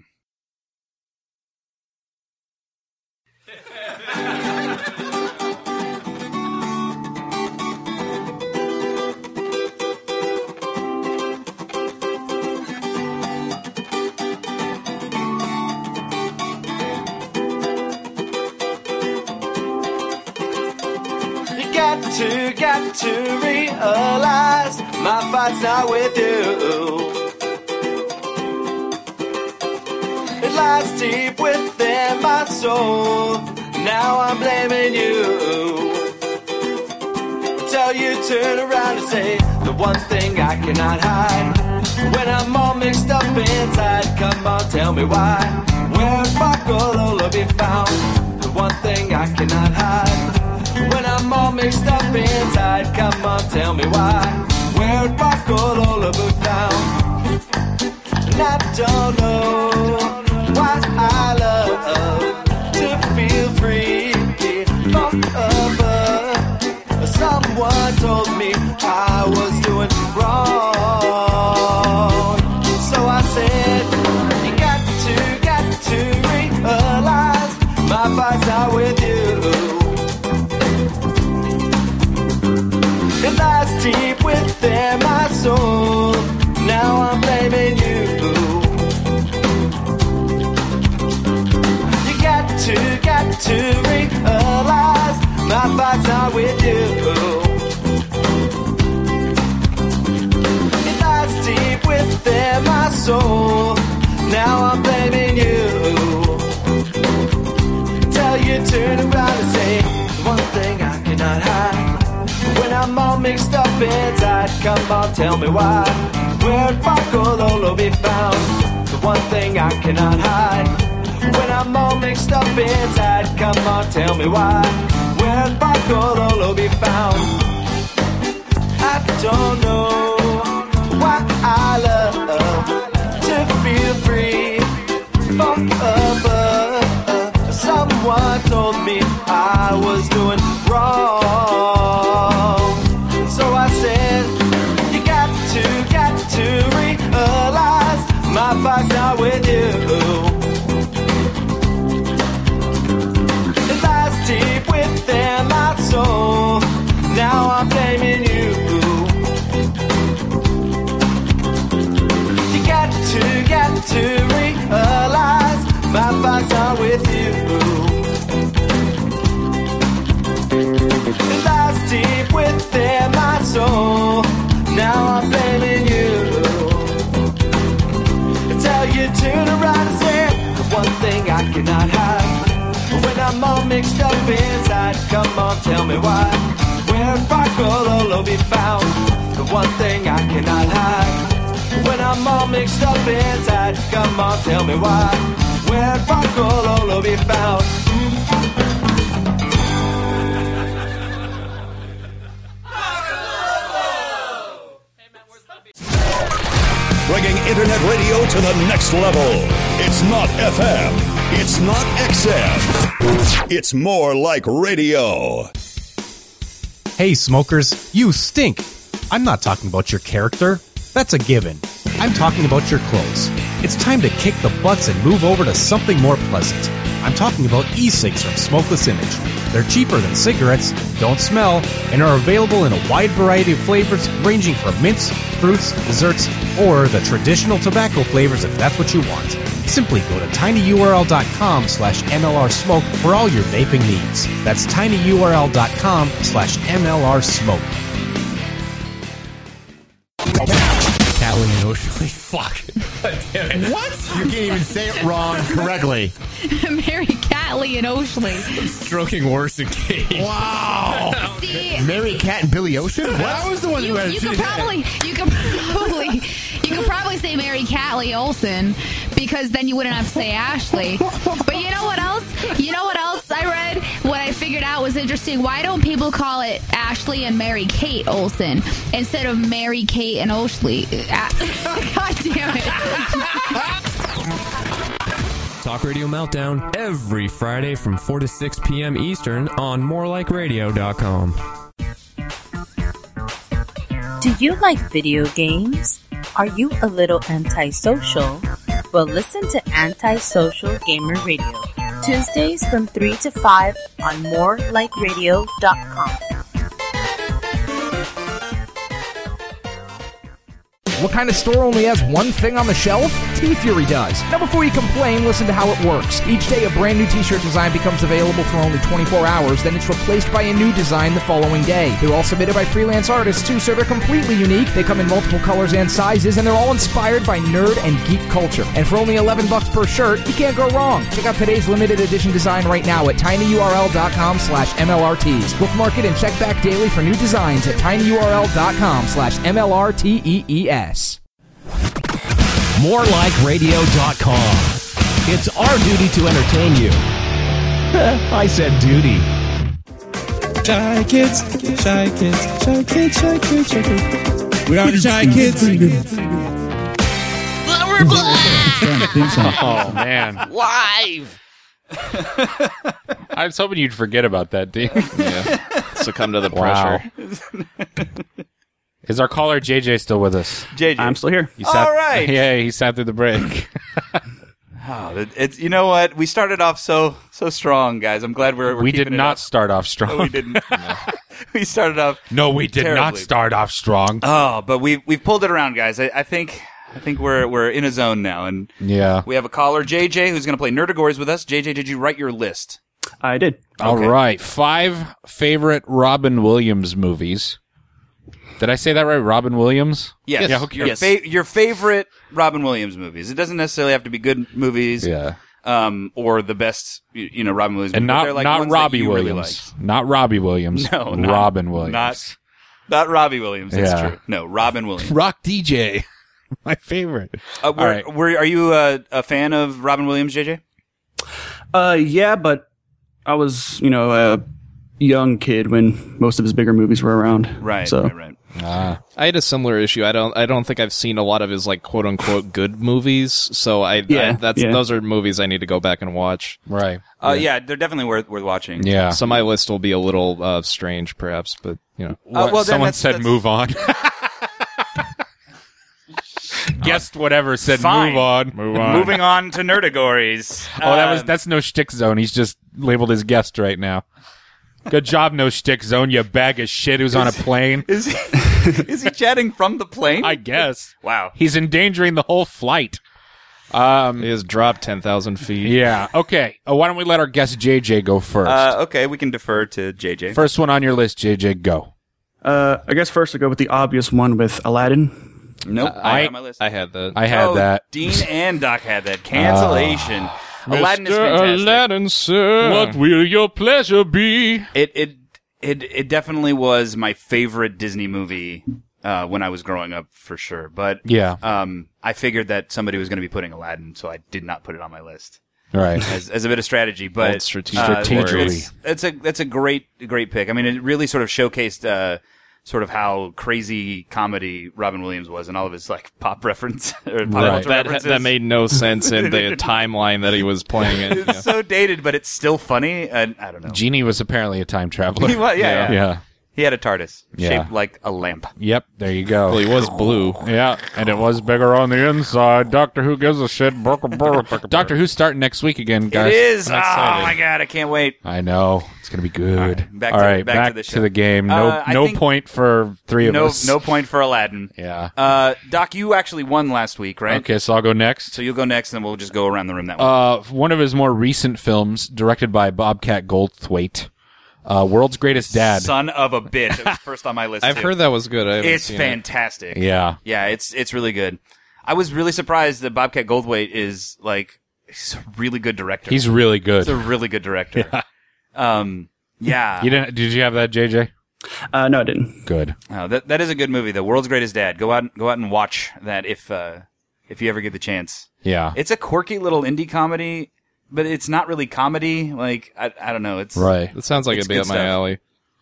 You got to, got to realize my fight's not with you. It lies deep within my soul. Now I'm blaming you. Tell you turn around and say the one thing I cannot hide. When I'm all mixed up inside, come on, tell me why. Where Pakalolo be found? The one thing I cannot hide. When I'm all mixed up inside, come on, tell me why. Where Pakalolo be found? And I don't know why I love to feel free from above. Someone told me I was doing wrong. So I said, you got to, got to realize my fight's not with you. It lies deep within my soul. Now I'm blaming you. You got to, got to realize my fight's not with you. It lies deep within my soul. Now I'm blaming you. Tell you turn around and say one thing I cannot hide. When I'm all mixed up inside, come on, tell me why. Where'd Pakalolo be found? The one thing I cannot hide. When I'm all mixed up inside, come on, tell me why. Where'd Pakalolo be found? I don't know why I love to feel free from above. Someone told me I was doing wrong, so I said, you got to, got to realize my fight's not with you. It lies deep within my soul. Now I'm blaming you. You got to, got to realize my fight's not with you. It lies deep within my soul. Now I'm blaming you. I tell you turn around and say the one thing I cannot hide. When I'm all mixed up inside, come on, tell me why. Where Barcololo be found? The one thing I cannot hide. When I'm all mixed up inside, come on, tell me why. Where Barcololo be found? Bringing internet radio to the next level. It's not F M. It's not X M. It's more like radio. Hey, smokers, you stink. I'm not talking about your character. That's a given. I'm talking about your clothes. It's time to kick the butts and move over to something more pleasant. I'm talking about e-cigs from Smokeless Image. They're cheaper than cigarettes, don't smell, and are available in a wide variety of flavors ranging from mints, fruits, desserts, or the traditional tobacco flavors if that's what you want. Simply go to tinyurl.com slash mlrsmoke for all your vaping needs. That's tinyurl.com slash mlrsmoke. Catley and Oshly. Fuck. Damn it. What? You can't even say it wrong correctly. Mary Catley and Oshly. Stroking worse than Kate. Wow. See, Mary Cat and Billy Ocean? What? I was the one you, who had you could probably you could probably you could probably say Mary Catley Olsen because then you wouldn't have to say Ashley. But you know what else? You know what else I read? What I figured out was interesting. Why don't people call it Ashley and Mary Kate Olsen instead of Mary Kate and Oshly? God damn it. Talk Radio Meltdown every Friday from four to six p.m. Eastern on more like radio dot com. Do you like video games? Are you a little antisocial? Well, listen to Antisocial Gamer Radio. Tuesdays from three to five on more like radio dot com. What kind of store only has one thing on the shelf? T-Fury does. Now before you complain, listen to how it works. Each day a brand new t-shirt design becomes available for only twenty-four hours, then it's replaced by a new design the following day. They're all submitted by freelance artists too, so they're completely unique. They come in multiple colors and sizes, and they're all inspired by nerd and geek culture. And for only eleven bucks per shirt, you can't go wrong. Check out today's limited edition design right now at tinyurl.com slash MLRTs. Bookmark it and check back daily for new designs at tinyurl.com slash MLRTEES. more like radio dot com. It's our duty to entertain you. I said duty. Shy kids, shy kids, shy kids, shy kids, shy kids. We are the shy kids. We're black. Oh, man. Live. I was hoping you'd forget about that, Dean. Yeah. Succumb to the Wow. pressure. Is our caller J J still with us? J J. I'm still here. He sat, All right. Yeah, he sat through the break. Oh, it, it's you know what? We started off so so strong, guys. I'm glad we're, we're we did keeping it not up. start off strong. No, we didn't. We started off. No, we did terribly. not start off strong. Oh, but we we've pulled it around, guys. I, I think I think we're we're in a zone now, and Yeah. we have a caller, J J, who's going to play Nerdagores with us. J J, did you write your list? I did. All Okay. right. Five favorite Robin Williams movies. Did I say that right? Robin Williams? Yes. Yeah, okay. Your, Yes. fa- your favorite Robin Williams movies. It doesn't necessarily have to be good movies. Yeah. Um, or the best, you you know, Robin Williams. And movies, but not they're like not ones that Robbie you really Williams. Not Robbie Williams. liked. No, not, Robin Williams. Not, not Robbie Williams. That's Yeah. true. No, Robin Williams. Rock D J. My favorite. Uh, were, All right. were, are you a, a fan of Robin Williams, J J? Uh, yeah, but I was, you know, a young kid when most of his bigger movies were around. Right, So right, right. Ah. I had a similar issue. I don't. I don't think I've seen a lot of his like quote unquote good movies. So I. Yeah, I that's yeah. those are movies I need to go back and watch. Right. Uh, yeah. they're definitely worth worth watching. Yeah. So my list will be a little uh, strange, perhaps, but you know. Uh, well, then Someone that's- said that's- move on. Guessed whatever said Fine. move on. Move on. Moving on to Nerdagories. Oh, that was Um, that's no shtick zone. He's just labeled as guest right now. Good job, no shtick zone. You bag of shit who's on a plane. Is he, is he chatting from the plane? I guess. Wow. He's endangering the whole flight. Um, he has dropped ten thousand feet. Yeah. Okay. Uh, why don't we let our guest J J go first? Uh, okay, we can defer to J J. First one on your list, J J. Go. Uh, I guess first to go with the obvious one with Aladdin. Nope. Uh, I, I- on my list. I had that. I had oh, that. Dean and Doc had that. Cancellation. Ah. Aladdin is Mister fantastic. Aladdin, sir. What will your pleasure be? It it it it definitely was my favorite Disney movie uh, when I was growing up, for sure. But Yeah. um, I figured that somebody was going to be putting Aladdin, so I did not put it on my list. Right. As, as a bit of strategy, but Old strategic uh, Strategery. it's, it's a that's a great great pick. I mean, it really sort of showcased uh, sort of how crazy comedy Robin Williams was and all of his like pop reference or pop Right. culture That references. that made no sense in the timeline that he was playing it. It's so dated, but it's still funny. And I don't know. Genie was apparently a time traveler. He was, yeah, yeah, Yeah. He had a TARDIS Yeah. shaped like a lamp. Yep. There you go. Well, he was blue. Yeah, and it was bigger on the inside. Doctor Who gives a shit. Doctor Who's starting next week again, guys. It is. I'm Oh excited. my god, I can't wait. I know it's gonna be good. All right, back All to- right, back back, to the to show. the game. No, Uh, I no think- point for three of No, us. no point for Aladdin. Yeah. Uh, Doc, you actually won last week, right? Okay, so I'll go next. So you'll go next, and we'll just go around the room that way. Uh, one of his more recent films, directed by Bobcat Goldthwait, uh, World's Greatest Dad. Son of a bitch. It was first on my list. I've too. heard that was good. I haven't It's seen it. fantastic. Yeah. Yeah, it's it's really good. I was really surprised that Bobcat Goldthwait is like he's a really good director. He's really good. He's a really good director. Yeah. Um, yeah. You didn't? Did you have that, J J? Uh, no, I didn't. Good. Oh, that that is a good movie. The World's Greatest Dad. Go out go out and watch that if uh, if you ever get the chance. Yeah. It's a quirky little indie comedy, but it's not really comedy. Like I I don't know. It's Right. It sounds like It's it'd be good up my stuff. alley.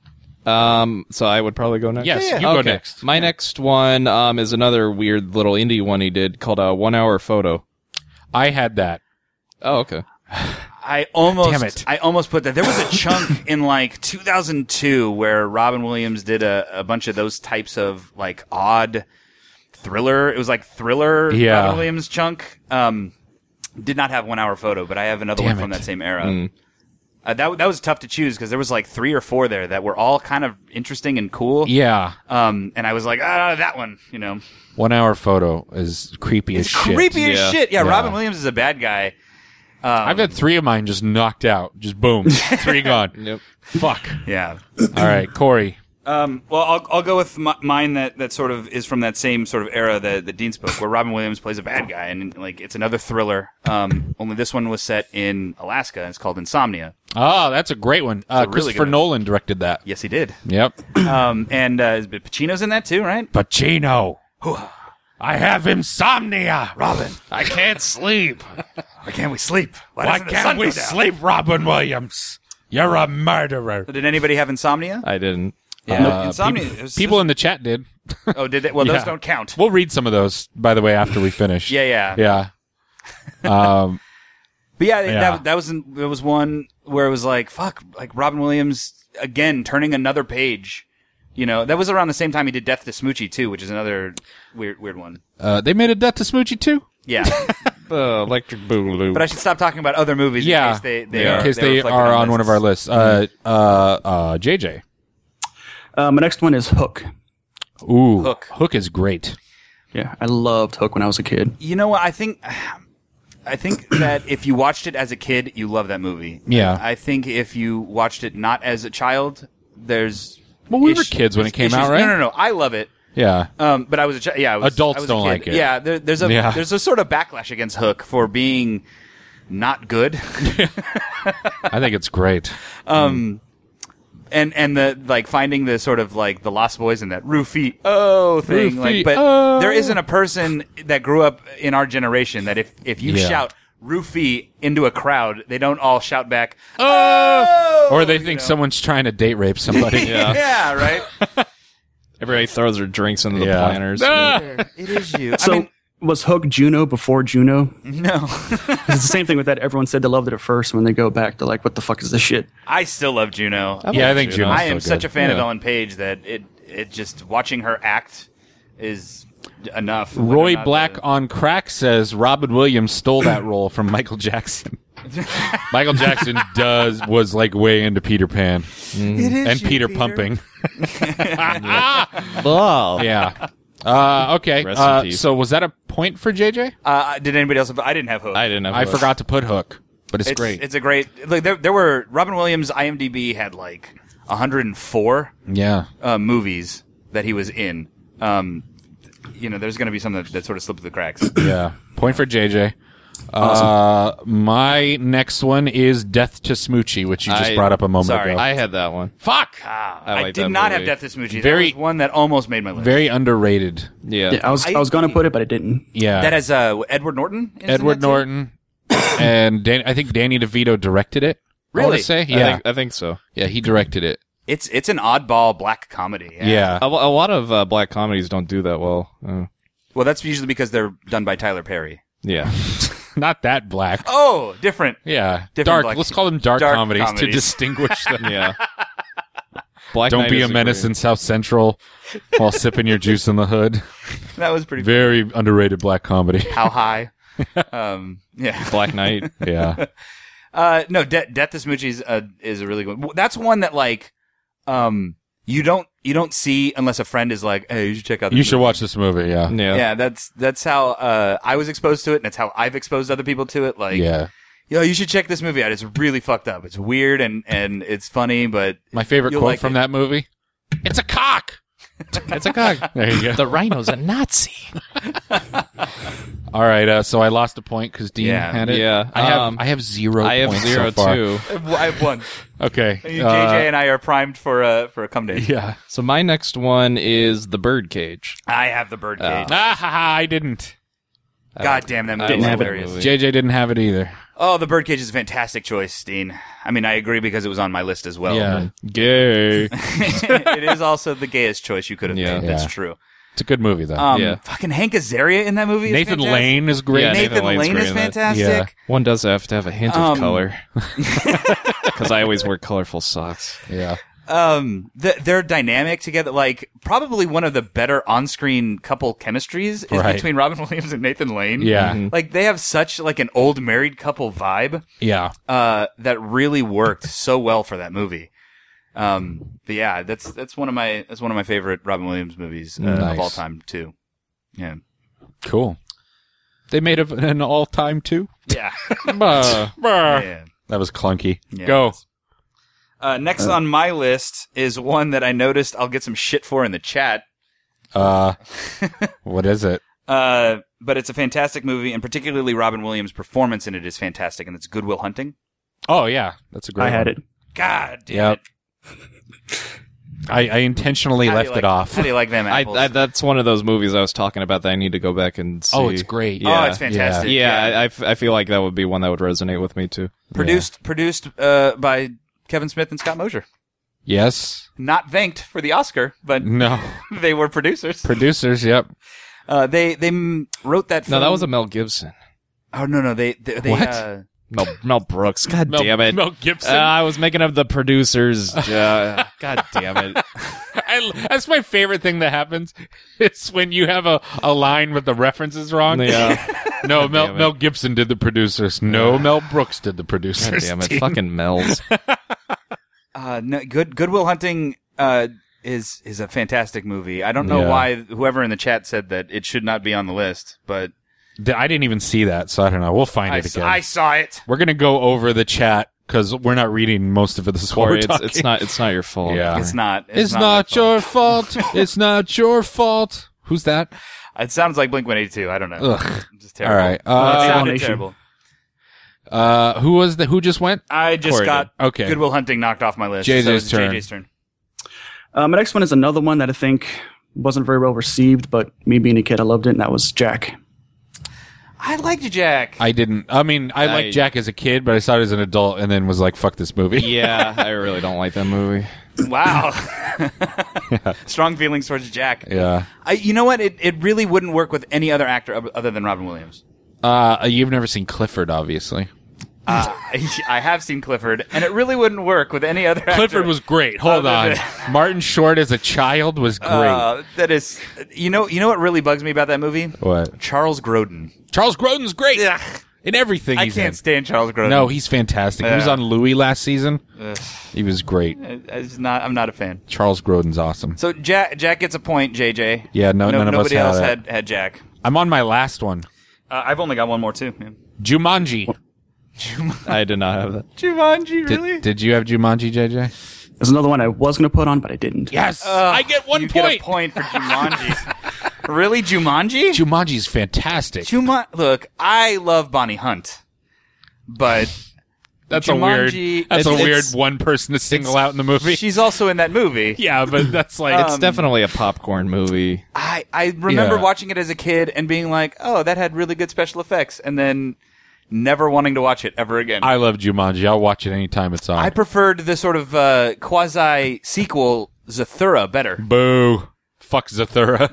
Um, so I would probably go next. Yes, Yeah, you go Okay. next. My next one um is another weird little indie one he did called a one hour photo. I had that. Oh, okay. I almost, Damn it. I almost put that. There was a chunk in like two thousand two where Robin Williams did a, a bunch of those types of like odd thriller. It was like thriller Yeah. Robin Williams chunk. Um, did not have one hour photo, but I have another Damn one from it. that same era. Mm. Uh, that that was tough to choose because there was like three or four there that were all kind of interesting and cool. Yeah. Um, and I was like, ah, that one, you know, One hour photo is creepy it's as shit. creepy as Yeah. shit. Yeah, Yeah. Robin Williams is a bad guy. Um, I've had three of mine just knocked out. Just boom. Three gone. Yep. Fuck. yeah. All right, Corey. Um, well, I'll I'll go with my, mine that, that sort of is from that same sort of era that, that Dean spoke, where Robin Williams plays a bad guy, and like it's another thriller. Um, only this one was set in Alaska, and it's called Insomnia. Oh, that's a great one. Uh, a really Christopher good one. Nolan directed that. Yes, he did. Yep. Um, and uh, Pacino's in that too, right? Pacino. I have insomnia. Robin, I can't sleep. why can't we sleep? Why, Why doesn't the sun can't we go down? sleep, Robin Williams? You're a murderer. Did anybody have Insomnia? I didn't. Yeah, Uh, Insomnia. People, it was- people in the chat did. oh, did they? Well, those Yeah. don't count. We'll read some of those, by the way, after we finish. Yeah, yeah. Yeah. Um, But yeah, Yeah. that that was that was one where it was like, fuck, like Robin Williams again turning another page. You know, that was around the same time he did Death to Smoochie too, which is another weird weird one. uh, they made a Death to Smoochie too? Yeah, Uh, Electric Boogaloo. but I should stop talking about other movies Yeah. in case they, they in are, case they they reflected are on one of our lists. lists. Uh, uh, uh, J J. Uh, my next one is Hook. Ooh. Hook. Hook is great. Yeah, I loved Hook when I was a kid. You know what? I think I think that if you watched it as a kid, you love that movie. Yeah. I think if you watched it not as a child, there's Well, we were ish- kids when it came issues. out, right? No, no, no. I love it. Yeah. Um, but I was a child. Yeah, I was, Adults I was a don't kid. like it. Yeah, there, there's a Yeah. there's a sort of backlash against Hook for being not good. I think it's great. um, and and the like finding the sort of like the Lost Boys and that Rufy oh thing. Rufy, like, but oh. there isn't a person that grew up in our generation that if if you Yeah. shout Rufy into a crowd, they don't all shout back Oh! Or they you think know. someone's trying to date rape somebody. yeah, right. Everybody throws their drinks into the Yeah. planters. Ah! It is you. So I mean, was Hook Juno before Juno? no. It's the same thing with that. Everyone said they loved it at first. When they go back, they're like, "What the fuck is this shit?" I still love Juno. I Yeah, like I think Juno. Juno's I am still such good. a fan of Yeah. Ellen Page that it it just watching her act is enough. Whether or Roy not Black the- on Crack says Robin Williams stole that role from Michael Jackson. Michael Jackson does was like way into Peter Pan It is and you, Peter, Peter. pumping. Oh. Yeah. Uh, okay. Rest in Uh, peace. so was that a point for J J? Uh, did anybody else? Have, I didn't have Hook. I didn't have. I Hook. forgot to put Hook, but it's, it's great. It's a great. Like there, there were Robin Williams. IMDb had like one hundred four yeah. uh, movies that he was in. Um, you know, there's going to be some that, that sort of slipped through the cracks. Yeah. Point for J J. Uh, my next one is Death to Smoochie, which you just I- brought up a moment sorry. ago. I had that one. Fuck! Ah, I I, like did that not have movie. Death to Smoochie. Very- that was one that almost made my list. Very underrated. Yeah. Yeah, I was I, was gonna put it, but I didn't. Yeah. That has uh, Edward Norton. is in Edward that too? Norton. And Dan- I think Danny DeVito directed it. I Really? wanna say? I Yeah. think, I think so. Yeah, he directed it. It's it's an oddball black comedy. Yeah. Yeah. A, a lot of uh, black comedies don't do that well. Uh, Well, that's usually because they're done by Tyler Perry. yeah. Not that black. Oh, different. Yeah. Different dark. black- Let's call them dark, dark comedies, to comedies. distinguish them. Yeah. Black Don't Knight be is a menace great- in South Central while sipping your juice in the hood. That was pretty. Very underrated black comedy. How high? um, yeah. Black Knight. Yeah. Uh, no, De- Death to Smoochie is a, is a really good one. That's one that, like, um, you don't, you don't see unless a friend is like, hey, you should check out this You should movie. watch this movie, yeah. Yeah. Yeah, that's, that's how, uh, I was exposed to it, and that's how I've exposed other people to it. Like, Yeah. yo, you should check this movie out. It's really fucked up. It's weird and, and it's funny, but My favorite you'll quote like from it. that movie. It's a cock. It's a cock. There you go. The rhino's a Nazi. All right, uh, so I lost a point because Dean Yeah. had it. Yeah, I have um, I have zero. I have points zero so far. too. I have one. Okay, J J uh, and I are primed for a, for a come day. yeah. So my next one is The Birdcage. I have the birdcage. Ah, ha, ha, I didn't. God damn, that I movie is love that hilarious. movie. J J didn't have it either. Oh, the birdcage is a fantastic choice, Dean. I mean, I agree because it was on my list as well. Yeah, Gay. It is also the gayest choice you could have Yeah. made. That's Yeah. true. it's a good movie though. Um, Yeah. Fucking Hank Azaria in that movie. Is Nathan fantastic. Lane is great. Yeah, Nathan, Nathan Lane's Lane great is in that. fantastic. Yeah. One does have to have a hint Um, of color. Because I always wear colorful socks. Yeah, Um, the, their dynamic together, like probably one of the better on-screen couple chemistries is Right. between Robin Williams and Nathan Lane. yeah, Mhm. Like they have such like an old married couple vibe, yeah. uh, that really worked so well for that movie. Um, but yeah, that's, that's one of my, that's one of my favorite Robin Williams movies, uh, Nice. of all time too. Yeah. Cool. They made a, an all-time too. Yeah. Bah, bah. Yeah. That was clunky. Yeah, Go. it was. Uh, next on my list is one that I noticed I'll get some shit for in the chat. Uh, what is it? Uh, but it's a fantastic movie, and particularly Robin Williams' performance in it is fantastic, and it's Good Will Hunting. Oh yeah, that's a great. I had one. it. God damn Yep. it. I, I intentionally How do you left like- it off. How do you like them I, apples? I, that's one of those movies I was talking about that I need to go back and see. Oh, it's great. Yeah. Oh, it's fantastic. Yeah, Yeah. I, I f- I feel like that would be one that would resonate with me too. produced produced uh, by Kevin Smith and Scott Mosier. Yes. Not thanked for the Oscar, but No. they were producers. Producers. Yep. Uh, they they mm, wrote that film. No, that was a Mel Gibson. Oh no no they they, they What? Uh, Mel, Mel Brooks. God Mel, damn it. Mel Gibson. Uh, I was making up the producers. Uh, God damn it. I, that's my favorite thing that happens. It's when you have a, a line with the references wrong. Yeah. No, God Mel damn it. Mel Gibson did the producers. No, Mel Brooks did the God producers. damn it. team. Fucking Mel's. uh, no, good Good Will Hunting uh, is is a fantastic movie. I don't know Yeah. why whoever in the chat said that it should not be on the list, but I didn't even see that, so I don't know. We'll find I, it s- again. I saw it. We're gonna go over the chat because we're not reading most of it. This is what Or we're it's, talking. it's not it's not your fault. Yeah. It's not. It's, my not, fault. your fault. It's not your fault. Who's that? It sounds like Blink one eighty-two. I don't know. Ugh. It's just terrible. All right. it Uh, sounded Nation. terrible. uh, who was the? Who just went? I just Corey got did. Okay. Good Will Hunting knocked off my list. J J's so it's turn. J J's turn. Uh, my next one is another one that I think wasn't very well received, but me being a kid, I loved it, and that was Jack. I liked Jack. I didn't. I mean, I, I- liked Jack as a kid, but I saw it as an adult, and then was like, "Fuck this movie." Yeah, I really don't like that movie. Wow. Strong feelings towards Jack. Yeah. I, you know what? It it really wouldn't work with any other actor ob- other than Robin Williams. Uh, you've never seen Clifford, obviously. Uh, I have seen Clifford, and it really wouldn't work with any other actor. Clifford was great. Hold on. other than- Martin Short as a child was great. Uh, that is, you know, you know what really bugs me about that movie? What? Charles Grodin. Charles Grodin's great. Yeah. In everything I he's can't in. stand Charles Grodin. No, he's fantastic. He was Yeah. on Louis last season. Ugh. He was great. I, I just not, I'm not a fan. Charles Grodin's awesome. So Jack, Jack gets a point. J J. Yeah, no, none of us nobody had else it. had had Jack. I'm on my last one. Uh, I've only got one more too. Man. Jumanji. I did not have that. Jumanji, really? Did, did you have Jumanji, J J? There's another one I was going to put on, but I didn't. Yes, Uh, I get one you point. Get a point for Jumanji. Really, Jumanji? Jumanji's fantastic. Juma- Look, I love Bonnie Hunt, but That's Jumanji, a weird. That's it's- a weird it's- one person to single out in the movie. She's also in that movie. Yeah, but that's like It's Um, definitely a popcorn movie. I, I remember Yeah. watching it as a kid and being like, oh, that had really good special effects, and then never wanting to watch it ever again. I love Jumanji. I'll watch it anytime it's on. I preferred the sort of uh, quasi sequel Zathura better. Boo. Fuck Zathura.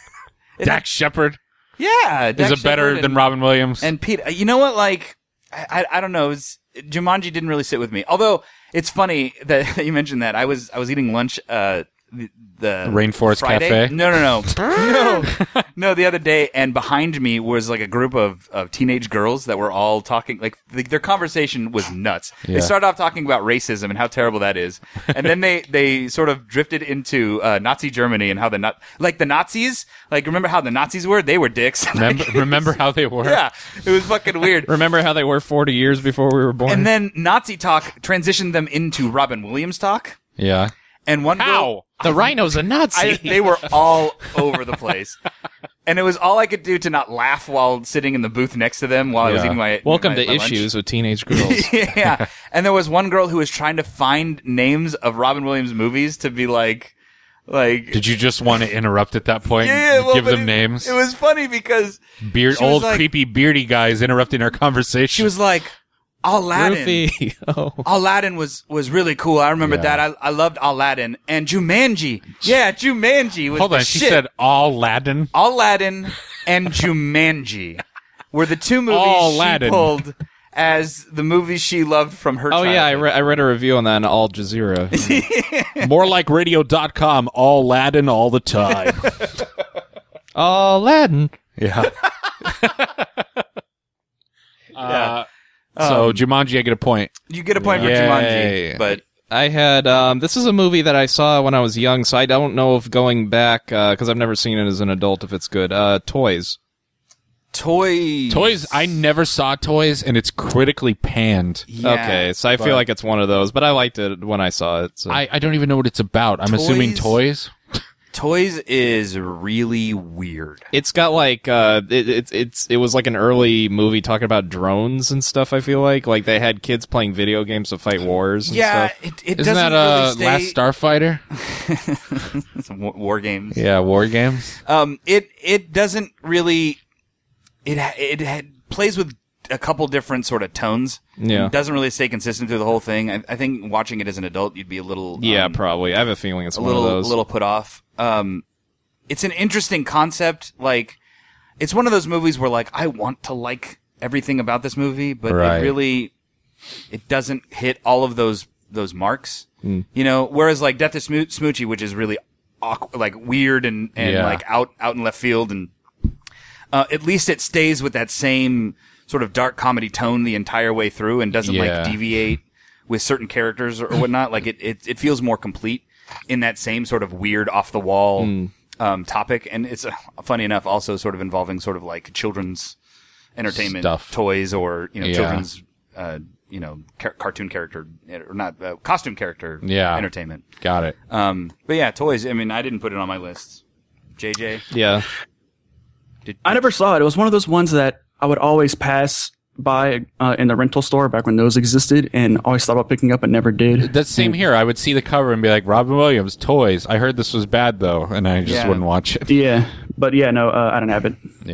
Dax Shepard Yeah, is Dax it better Shepard than and- Robin Williams? And Pete, you know what? Like, I, I, I don't know. It was, Jumanji didn't really sit with me. Although it's funny that, that you mentioned that. I was I was eating lunch. Uh, the, the Rainforest Friday. Cafe? No, no, no, no, no. The other day, and behind me was like a group of, of teenage girls that were all talking. Like the, their conversation was nuts. Yeah. They started off talking about racism and how terrible that is, and then they they sort of drifted into uh, Nazi Germany and how the not like the Nazis. Like remember how the Nazis were? They were dicks. remember, remember how they were? Yeah, it was fucking weird. Remember how they were forty years before we were born? And then Nazi talk transitioned them into Robin Williams talk. Yeah. And one How? girl, the rhino's a Nazi. I, they were all over the place. And it was all I could do to not laugh while sitting in the booth next to them while I was Yeah. eating my Welcome my- to my lunch. Issues with Teenage Girls. Yeah. And there was one girl who was trying to find names of Robin Williams movies to be like, like. Did you just want to interrupt at that point? Yeah, yeah, well, Give but them it- names? It was funny because Beard, she was old like- creepy beardy guys interrupting our conversation. she was like, Aladdin. Rufy. Oh. Aladdin was, was really cool. I remember Yeah. that. I, I loved Aladdin. And Jumanji. Yeah, Jumanji was Hold the on, she shit. said Aladdin. Aladdin and Jumanji were the two movies Aladdin. she pulled as the movies she loved from her Oh, yeah, I, childhood. re- I read a review on that on Al Jazeera. More like radio dot com, all Aladdin all the time. Aladdin. Yeah. uh, so, Um, Jumanji, I get a point. You get a point for Yay. Jumanji, but I had, um, this is a movie that I saw when I was young, so I don't know if going back, because I've never seen it as an adult, if it's good. Uh, Toys. Toys. Toys, I never saw Toys, and it's critically panned. Yeah, okay, so I but- feel like it's one of those, but I liked it when I saw it. So. I, I don't even know what it's about. I'm assuming Toys? Toys. Toys is really weird. It's got like uh, it, it's it's it was like an early movie talking about drones and stuff. I feel like like they had kids playing video games to fight wars. And Yeah, stuff. it, it Isn't doesn't that uh, really stay... Last Starfighter? Some wa- war games. Yeah, war games. Um, it it doesn't really. It ha- it had, plays with a couple different sort of tones. Yeah. It doesn't really stay consistent through the whole thing. I, I think watching it as an adult, you'd be a little. yeah, um, probably. I have a feeling it's a one little of those. a little put off. Um, it's an interesting concept. Like, it's one of those movies where like I want to like everything about this movie, but Right. it really it doesn't hit all of those those marks. Mm. You know, whereas like Death to Smo- Smoochie, which is really awkward, like weird and and Yeah. like out out in left field, and uh, at least it stays with that same sort of dark comedy tone the entire way through and doesn't Yeah. like deviate with certain characters or, or whatnot. Like it, it, it feels more complete in that same sort of weird off the wall Mm. um, topic. And it's uh, funny enough, also sort of involving sort of like children's entertainment Stuff. toys or, you know, Yeah. children's, uh, you know, car- cartoon character or not uh, costume character Yeah. entertainment. Got it. Um, but yeah, toys. I mean, I didn't put it on my list. J J. Yeah. Did, I never saw it. It was one of those ones that I would always pass by uh, in the rental store back when those existed, and always thought about picking up, but never did. That's same here. I would see the cover and be like, Robin Williams, Toys. I heard this was bad, though, and I just Yeah. wouldn't watch it. Yeah, but yeah, no, uh, I don't have it. Yeah.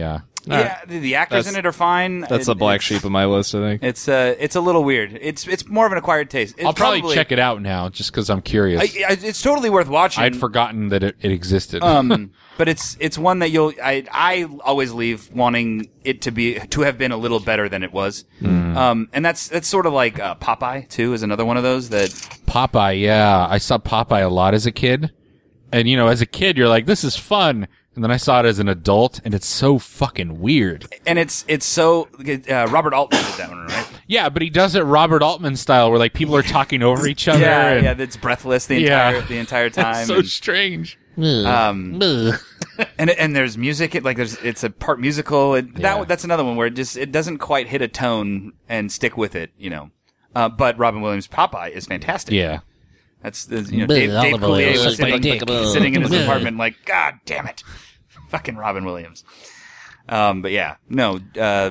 Yeah, the, the actors That's- in it are fine. That's It- the black it's- sheep of my list, I think. It's uh, it's a little weird. It's it's more of an acquired taste. It's I'll probably, check it out now, just because I'm curious. I, I, it's totally worth watching. I'd forgotten that it, it existed. um, but it's it's one that you'll. I I always leave wanting it to be to have been a little better than it was. Mm. Um, and that's that's sort of like uh, Popeye too is another one of those that Popeye, yeah. I saw Popeye a lot as a kid. And, you know, as a kid, you're like, this is fun. And then I saw it as an adult, and it's so fucking weird. and it's it's so uh, Robert Altman did that one, right? Yeah, but he does it Robert Altman style, where, like, people are talking over each other. Yeah, and, yeah, that's breathless the Yeah. entire the entire time. It's so and, strange. Um, and and there's music. It like there's it's a part musical. It, Yeah. That that's another one where it just it doesn't quite hit a tone and stick with it, you know. Uh, but Robin Williams' Popeye is fantastic. Yeah. That's the, you know Dave, Dave Coulier was sitting, sitting in his apartment like, God damn it, fucking Robin Williams. Um, but yeah, no uh,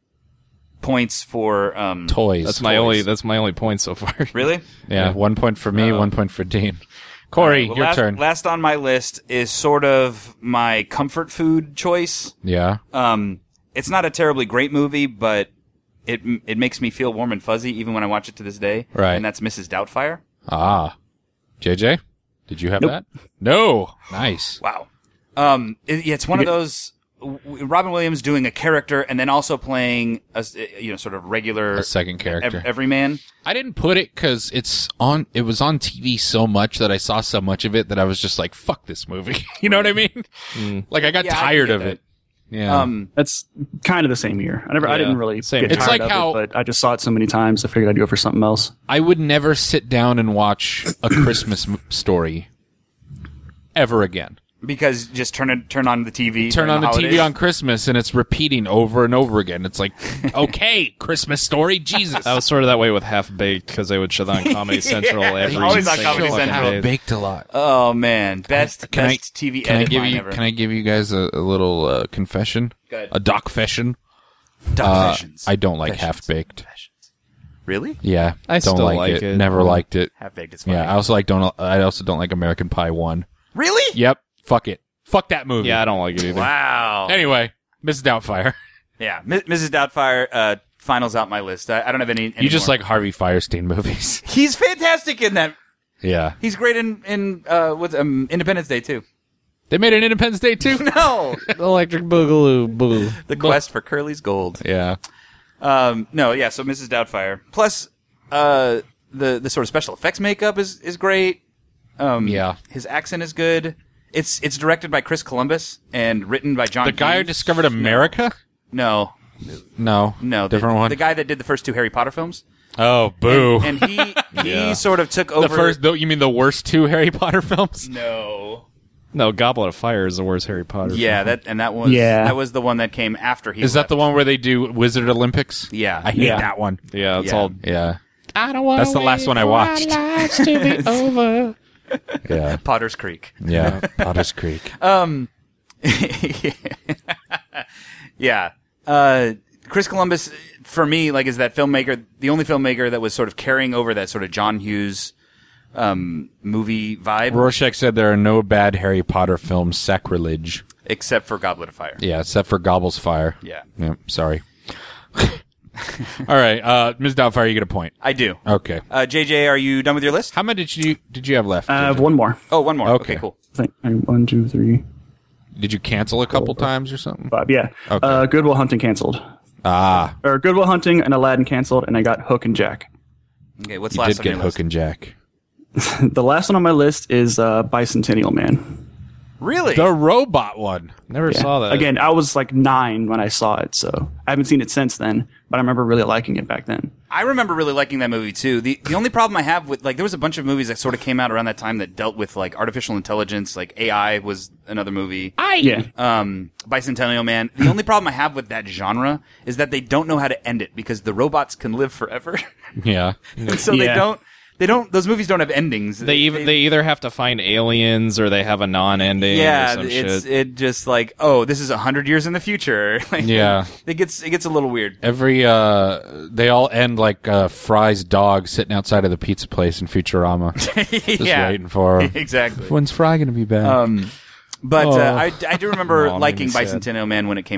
points for um, Toys. That's my Toys. only. That's my only point so far. Really? Yeah, one point for me, one point for Dean. Corey, All right, well, your last, turn. Last on my list is sort of my comfort food choice. Yeah. Um, it's not a terribly great movie, but it it makes me feel warm and fuzzy even when I watch it to this day. Right. And that's Missus Doubtfire. Ah. J J, did you have Nope. that? No. Nice. Wow. Um, it, yeah, it's one of those w- Robin Williams doing a character and then also playing a s- you know sort of regular A second character. ev- everyman. I didn't put it because it's on. It was on T V so much that I saw so much of it that I was just like, "Fuck this movie." You know what I mean? Like I got Yeah, I can tired get of that. it. Yeah. Um, That's kind of the same year. I never, I Yeah, didn't really same get here. It's tired like of how- it, but I just saw it so many times. I figured I'd do it for something else. I would never sit down and watch a Christmas m- story ever again. because just turn it turn on the T V. Turn during on the T V holidays. on Christmas and it's repeating over and over again. It's like, okay, Christmas story, Jesus. I was sort of that way with Half Baked because they would show that on Comedy Central Yeah, every always on single Comedy fucking Central. day. Baked a lot. Oh man, best Can I- best T V Can I edit give line you? ever. Can I give you guys a, a little uh, confession? Go ahead. A doc-fession? Doc-fessions. Uh, I don't like Fessions. half baked. Really? Yeah, I don't still like, like it. it. Never Yeah. liked it. Half-Baked is funny. Yeah, I also like don't. I also don't like American Pie one. Really? Yep. Fuck it. Fuck that movie. Yeah, I don't like it either. Wow. Anyway, Missus Doubtfire. Yeah, Mi- Missus Doubtfire uh, finals out my list. I, I don't have any. You just anymore. like Harvey Firestein movies. He's fantastic in that. Yeah. He's great in in uh, what's um, Independence Day too. They made an Independence Day too. No, Electric Boogaloo Boo. The Quest for Curly's Gold. Yeah. Um, no, yeah. So Missus Doubtfire. Plus, uh, the the sort of special effects makeup is is great. Um, Yeah. His accent is good. It's it's directed by Chris Columbus and written by John. The guy who Hughes. discovered America? No, No. no, Different the, one. The guy that did the first two Harry Potter films. Oh, boo. And, and he he Yeah. sort of took over the first. You mean the worst two Harry Potter films? No. No, Goblet of Fire is the worst Harry Potter. Yeah, film. that and that was Yeah. that was the one that came after he. Is that left. the one where they do Wizard Olympics? Yeah. I hate Yeah. that one. Yeah, it's Yeah. all. Yeah. I don't want. That's the last one I watched. to be over. Yeah. Potter's Creek? Yeah. Potter's Creek. Um, yeah. Uh, Chris Columbus, for me, like, is that filmmaker, the only filmmaker that was sort of carrying over that sort of John Hughes um, movie vibe, Rorschach said there are no bad Harry Potter films. Sacrilege. except for Goblet of Fire. Yeah, except for Gobble's Fire. Yeah. Yep, sorry. All right, uh, Miz Doubtfire, you get a point. I do. Okay. Uh, J J, are you done with your list? How many did you did you have left? I have J J? one more. Oh, one more. Okay. Okay, cool. I think I- one, two, three, Did you cancel a couple times or something? five. Yeah. Okay. Uh, Goodwill Hunting canceled. Ah, Or Goodwill Hunting and Aladdin canceled, and I got Hook and Jack. Okay, what's you last did on get your Hook list? and Jack. The last one on my list is uh, Bicentennial Man. Really? The robot one. Never Yeah. saw that. Again, I was like nine when I saw it, so I haven't seen it since then, but I remember really liking it back then. I remember really liking that movie too. The the only problem I have with like there was a bunch of movies that sort of came out around that time that dealt with like artificial intelligence, like A I was another movie. Yeah. Um, Bicentennial Man. The only problem I have with that genre is that they don't know how to end it because the robots can live forever. Yeah. And so they Yeah. don't they don't those movies don't have endings. They even they either have to find aliens or they have a non-ending. yeah, or some it's shit. it just like, oh, this is a hundred years in the future. Like, Yeah. It gets it gets a little weird. Every uh, they all end like uh, Fry's dog sitting outside of the pizza place in Futurama, just yeah. waiting for him. Exactly. When's Fry gonna be back? Um, but Oh. uh, I, I do remember Aw, made liking me sad. Bicentennial Man when it came out.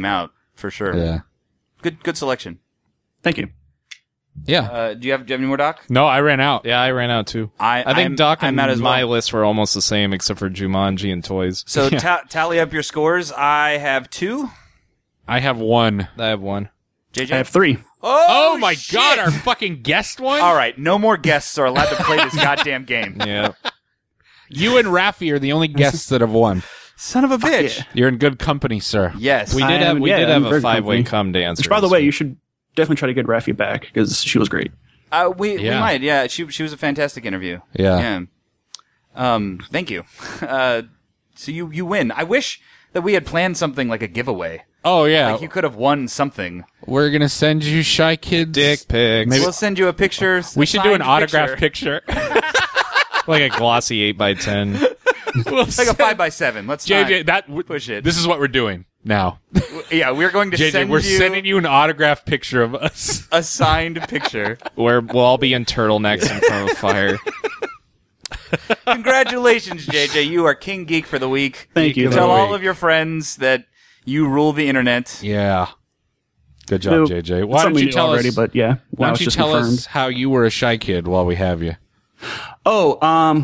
for sure. Yeah. Good, good selection. Thank you. Yeah. Uh, do you have do you have any more, Doc? No, I ran out. Yeah, I ran out too. I I think I'm, Doc and I'm out as my well. lists were almost the same except for Jumanji and toys. So ta- tally up your scores. I have two. I have one. I have one. J J? I have three. Oh, Oh my shit. god, our fucking guest one? All right, no more guests are allowed to play this goddamn game. Yeah. You and Rafi are the only guests that have won. Son of a bitch. yeah. You're in good company, sir. Yes. We I did am- have we yeah, did I'm have a very five way company. cum dance. Which, by the way, you should definitely try to get Rafi back because she was great. Uh, we, we Yeah. might, yeah. She she was a fantastic interview. Yeah. Yeah. Um, thank you. Uh, so you, you win. I wish that we had planned something like a giveaway. Oh, yeah. Like you could have won something. We're going to send you Shy Kids. dick pics. Maybe- We'll send you a picture. We should do an signed autograph picture. like a glossy eight by ten. We'll It's like a five by seven. Let's J J, not that w- push it. This is what we're doing now. yeah, we're going to J J, send we're you sending you an autograph picture of us. a signed picture. Where we'll all be in turtlenecks in front of a fire. Congratulations, J J. You are King Geek for the week. Thank you. Tell for the all week. of your friends that you rule the internet. Yeah. Good job, No, J J. it's Why don't something you we knew tell already, us? but yeah, Why now don't it's you just tell confirmed. us how you were a Shy Kid while we have you? Oh, um,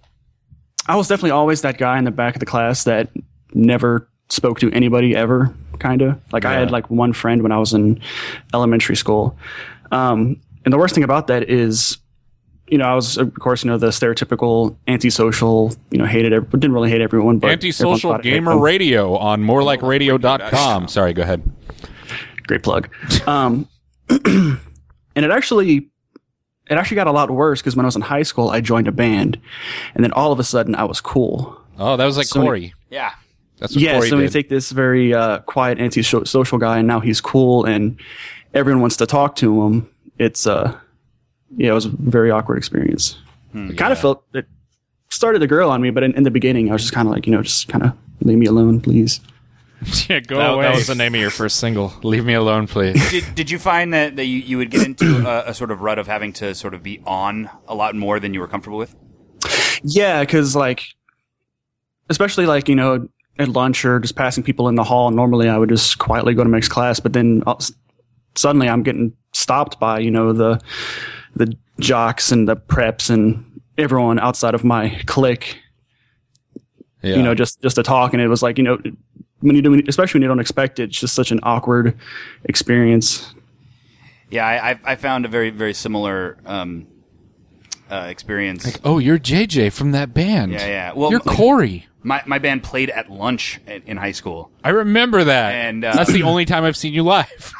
I was definitely always that guy in the back of the class that never spoke to anybody ever, kind of. Like, I Yeah. had, like, one friend when I was in elementary school. Um, and the worst thing about that is, you know, I was, of course, you know, the stereotypical antisocial, you know, hated, every, didn't really hate everyone, but everyone Antisocial thought I hated Gamer them. Radio on more like radio dot com. Sorry, go ahead. Great plug. Um, and it actually, it actually got a lot worse because when I was in high school, I joined a band, and then all of a sudden, I was cool. Oh, that was like So- Corey. Yeah. That's what Yeah, Corey so we did. take this very uh, quiet anti-social guy, and now he's cool, and everyone wants to talk to him. It's uh, yeah, it was a very awkward experience. Hmm, it kind of felt it started to grow on me, but in, in the beginning, I was just kind of like, you know, just kind of leave me alone, please. Yeah, go That, away. that was the name of your first single. Leave me alone, please. Did, did you find that, that you, you would get into a, a sort of rut of having to sort of be on a lot more than you were comfortable with? Yeah, because like, especially like you know at lunch or just passing people in the hall. Normally, I would just quietly go to my next class, but then uh, suddenly I'm getting stopped by you know the the jocks and the preps and everyone outside of my clique. Yeah. You know, just just to talk, and it was like you know when you do, especially when you don't expect it, it's just such an awkward experience. Yeah, I, I, I found a very, very similar um, uh, experience. Like, oh, you're J J from that band. Yeah, yeah. Well, you're like, Corey. My my band played at lunch in, in high school. I remember that. And, uh, that's the only time I've seen you live.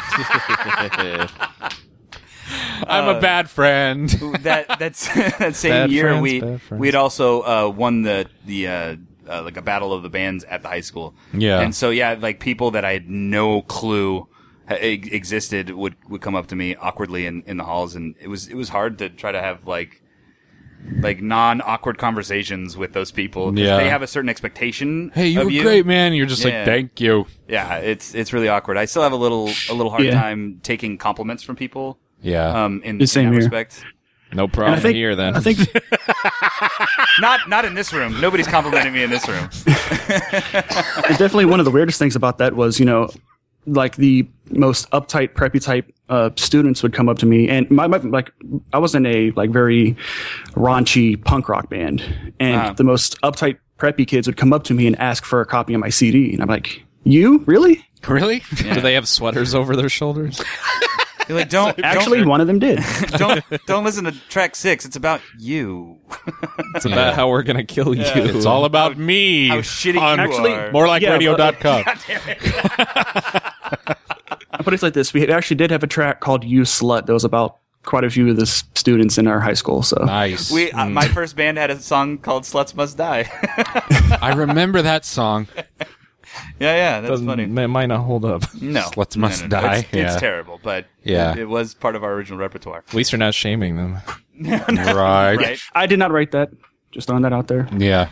I'm a bad friend. that that's that same Bad year friends, we bad friends. we had also uh, won the the uh, uh, like a battle of the bands at the high school. Yeah. and so yeah, like people that I had no clue ha- e- existed would would come up to me awkwardly in, in the halls, and it was it was hard to try to have like like non awkward conversations with those people. 'Cause Yeah. they have a certain expectation. Hey, you of were you. great, man. You're just Yeah. like, thank you. Yeah, it's it's really awkward. I still have a little a little hard Yeah. time taking compliments from people. Yeah. Um, in, The in same that here. respect. No problem think- here then. I think Not not in this room. Nobody's complimenting me in this room. And definitely one of the weirdest things about that was, you know, like the most uptight, preppy type uh, students would come up to me, and my, my like I was in a like very raunchy punk rock band, and Wow. the most uptight, preppy kids would come up to me and ask for a copy of my C D, and I'm like, "You really?" Really? Do they have sweaters over their shoulders? You're like, don't Actually, don't, one of them did. don't don't listen to track six. It's about you. It's about how we're gonna kill you. It's all about me. How shitty on you Actually, are. more like Yeah, radio dot com. I'll put it like this: we actually did have a track called "You Slut." That was about quite a few of the s- students in our high school. So Nice. We uh, my first band had a song called "Sluts Must Die." I remember that song. yeah, yeah, that's Doesn't- funny. It might not hold up. No, Sluts No, Must no, no. Die, It's, yeah. it's terrible, but Yeah. it, it was part of our original repertoire. At least you're not shaming them. Right. Right? I did not write that. Just throwing that out there. Yeah.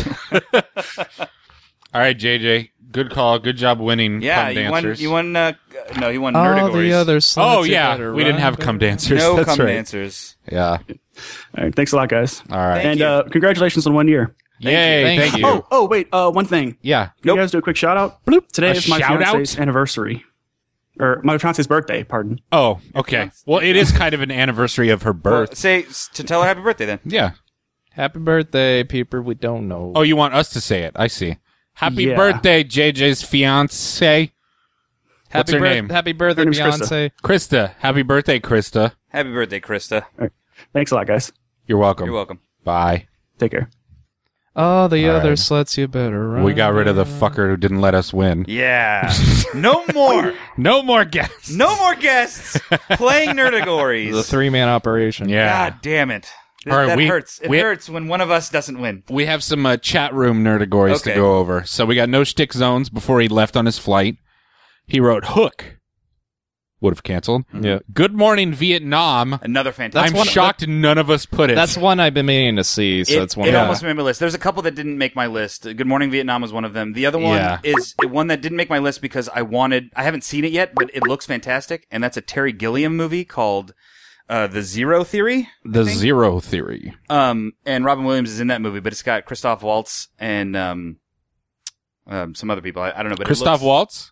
All right, J J. Good call. Good job winning. Yeah, cum you won. dancers. You won. Uh, no, you won All Nerdigories. the other sluts Oh you yeah, better we didn't run, have cum baby. dancers. No That's cum right. dancers. Yeah. All right, thanks a lot, guys. All right. Thank and you. uh, congratulations on one year. Yay, thank you. Oh, oh, wait, uh, one thing. Yeah. Can you guys do a quick shout out? Bloop. Today A is my shout fiance's out? anniversary. Or my fiance's birthday, pardon. Oh, okay. Well, it is kind of an anniversary of her birth. Well, say to tell her happy birthday then. Yeah. Happy birthday, people we don't know. Oh, you want us to say it? I see. Happy Yeah. birthday, J J's fiance. What's Happy her birth- name? happy birthday, Her name's Beyonce. Krista. Happy birthday, Krista. Happy birthday, Krista. Thanks a lot, guys. You're welcome. You're welcome. Bye. Take care. Oh, the All other right. sluts, you better run. We got rid of the fucker who didn't let us win. Yeah. No more. No more guests. No more guests playing Nerdagories. The three-man operation. Yeah. God damn it. Th- All right, that we- hurts. It we- hurts when one of us doesn't win. We have some uh, chat room nerdagories Okay. to go over. So we got no shtick zones before he left on his flight. He wrote Hook. Would have canceled. Yeah. Good Morning Vietnam. Another fantastic. I'm one- shocked none of us put it. That's one I've been meaning to see, so it that's one. it yeah. almost made my list. There's a couple that didn't make my list. Good Morning Vietnam was one of them. The other one Yeah. is one that didn't make my list because I wanted. I haven't seen it yet, but it looks fantastic, and that's a Terry Gilliam movie called uh, The Zero Theory. The Zero Theory. Um, and Robin Williams is in that movie, but it's got Christoph Waltz and um, um some other people. I, I don't know, but Christoph it looks, Waltz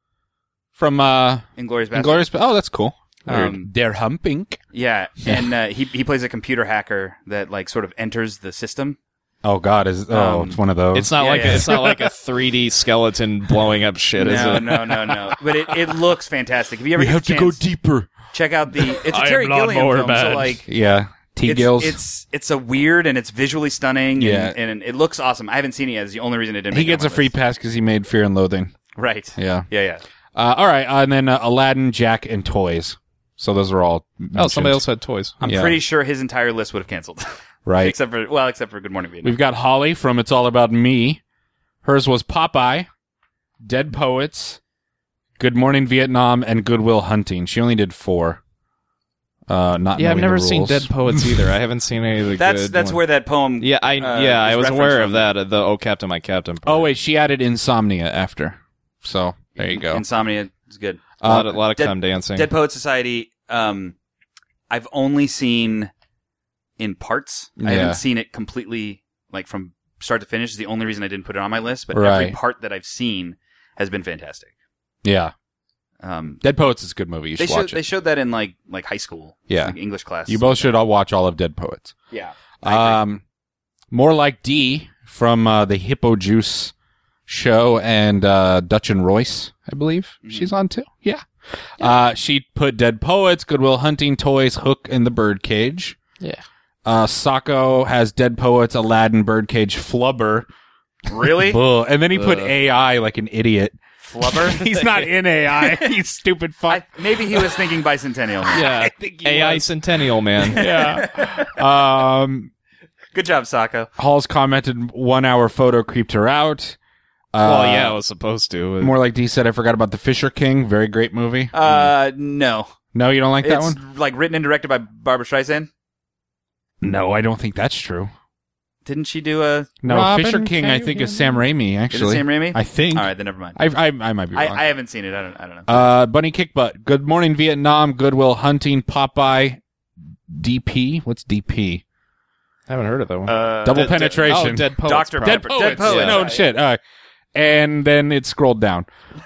from uh, Inglourious Basterds. Inglourious Ba- Oh, that's cool. Um, They're humping. Yeah, and uh, he he plays a computer hacker that like sort of enters the system. Oh God, is oh, Um, it's one of those. It's not Yeah, like yeah. A, it's not like a three D skeleton blowing up shit, is no, it? no, no, no. But it, it looks fantastic. If you ever we get have the to go chance, deeper. check out the. It's a I am Terry Gilliam Lawnmower film, so Man. like Yeah, T it's, Gills. it's it's a weird and it's visually stunning. Yeah. and, and it looks awesome. I haven't seen it yet. It's the only reason it didn't. He make it gets on a my free list. pass because he made Fear and Loathing. Right. Yeah. Yeah. Yeah. Uh, all right, uh, and then uh, Aladdin, Jack, and Toys. So those are all. Oh, mentioned. somebody else had toys. I'm Yeah. pretty sure his entire list would have canceled. Right. except for well, except for Good Morning Vietnam. We've got Holly from It's All About Me. Hers was Popeye, Dead Poets, Good Morning Vietnam, and Goodwill Hunting. She only did four. Uh, not Yeah, I've knowing never the seen rules. Dead Poets either. I haven't seen any of the That's good that's ones. where that poem. Yeah, I uh, yeah, I is was referenced aware from. of that. uh, The Oh Captain, My Captain. Part. Oh wait, she added Insomnia after. So there you go. Insomnia is good. a lot of, Uh, lot of Dead- cum dancing. Dead Poet Society. Um, I've only seen in parts. I Yeah. haven't seen it completely, like from start to finish. Is the only reason I didn't put it on my list. But Right. every part that I've seen has been fantastic. Yeah, Um, Dead Poets is a good movie. You they should showed watch they it. showed that in like like high school. Yeah. like English class. You both should all watch all of Dead Poets. Yeah. Um, more like D from uh, the Hippo Juice show and uh, Dutch and Royce, I believe Mm-hmm. she's on too. Yeah. Uh, she put Dead Poets, Goodwill Hunting, Toys, Hook, and the Birdcage. Yeah. Uh, Sacco has Dead Poets, Aladdin, Birdcage, Flubber. Really? Bull. And then he put Ugh. A I like an idiot. Flubber. He's not in A I. You stupid fuck. I, maybe he was thinking bicentennial. Man. Yeah, think he A I was. Centennial man. Yeah. um, Good job, Sacco. Hall's commented one hour photo creeped her out. Uh, well, yeah, I was supposed to. More like D said, I forgot about The Fisher King. Very great movie. Uh, no. No, you don't like that it's one? like written and directed by Barbara Streisand. No, I don't think that's true. Didn't she do a? No, Robin Fisher King, I think, is Sam Raimi, Is actually. it Sam Raimi? I think. All right, then never mind. I, I, I might be I, wrong. I haven't seen it. I don't. I don't know. uh, Bunny Kickbutt. Good Morning Vietnam. Goodwill Hunting. Popeye. D P. What's D P? I haven't heard of that one. Uh, Double Dead- penetration. Oh, Dead Poets. Doctor probably. Dead Dead Poets. Poets, No right. shit. Uh, and then it scrolled down.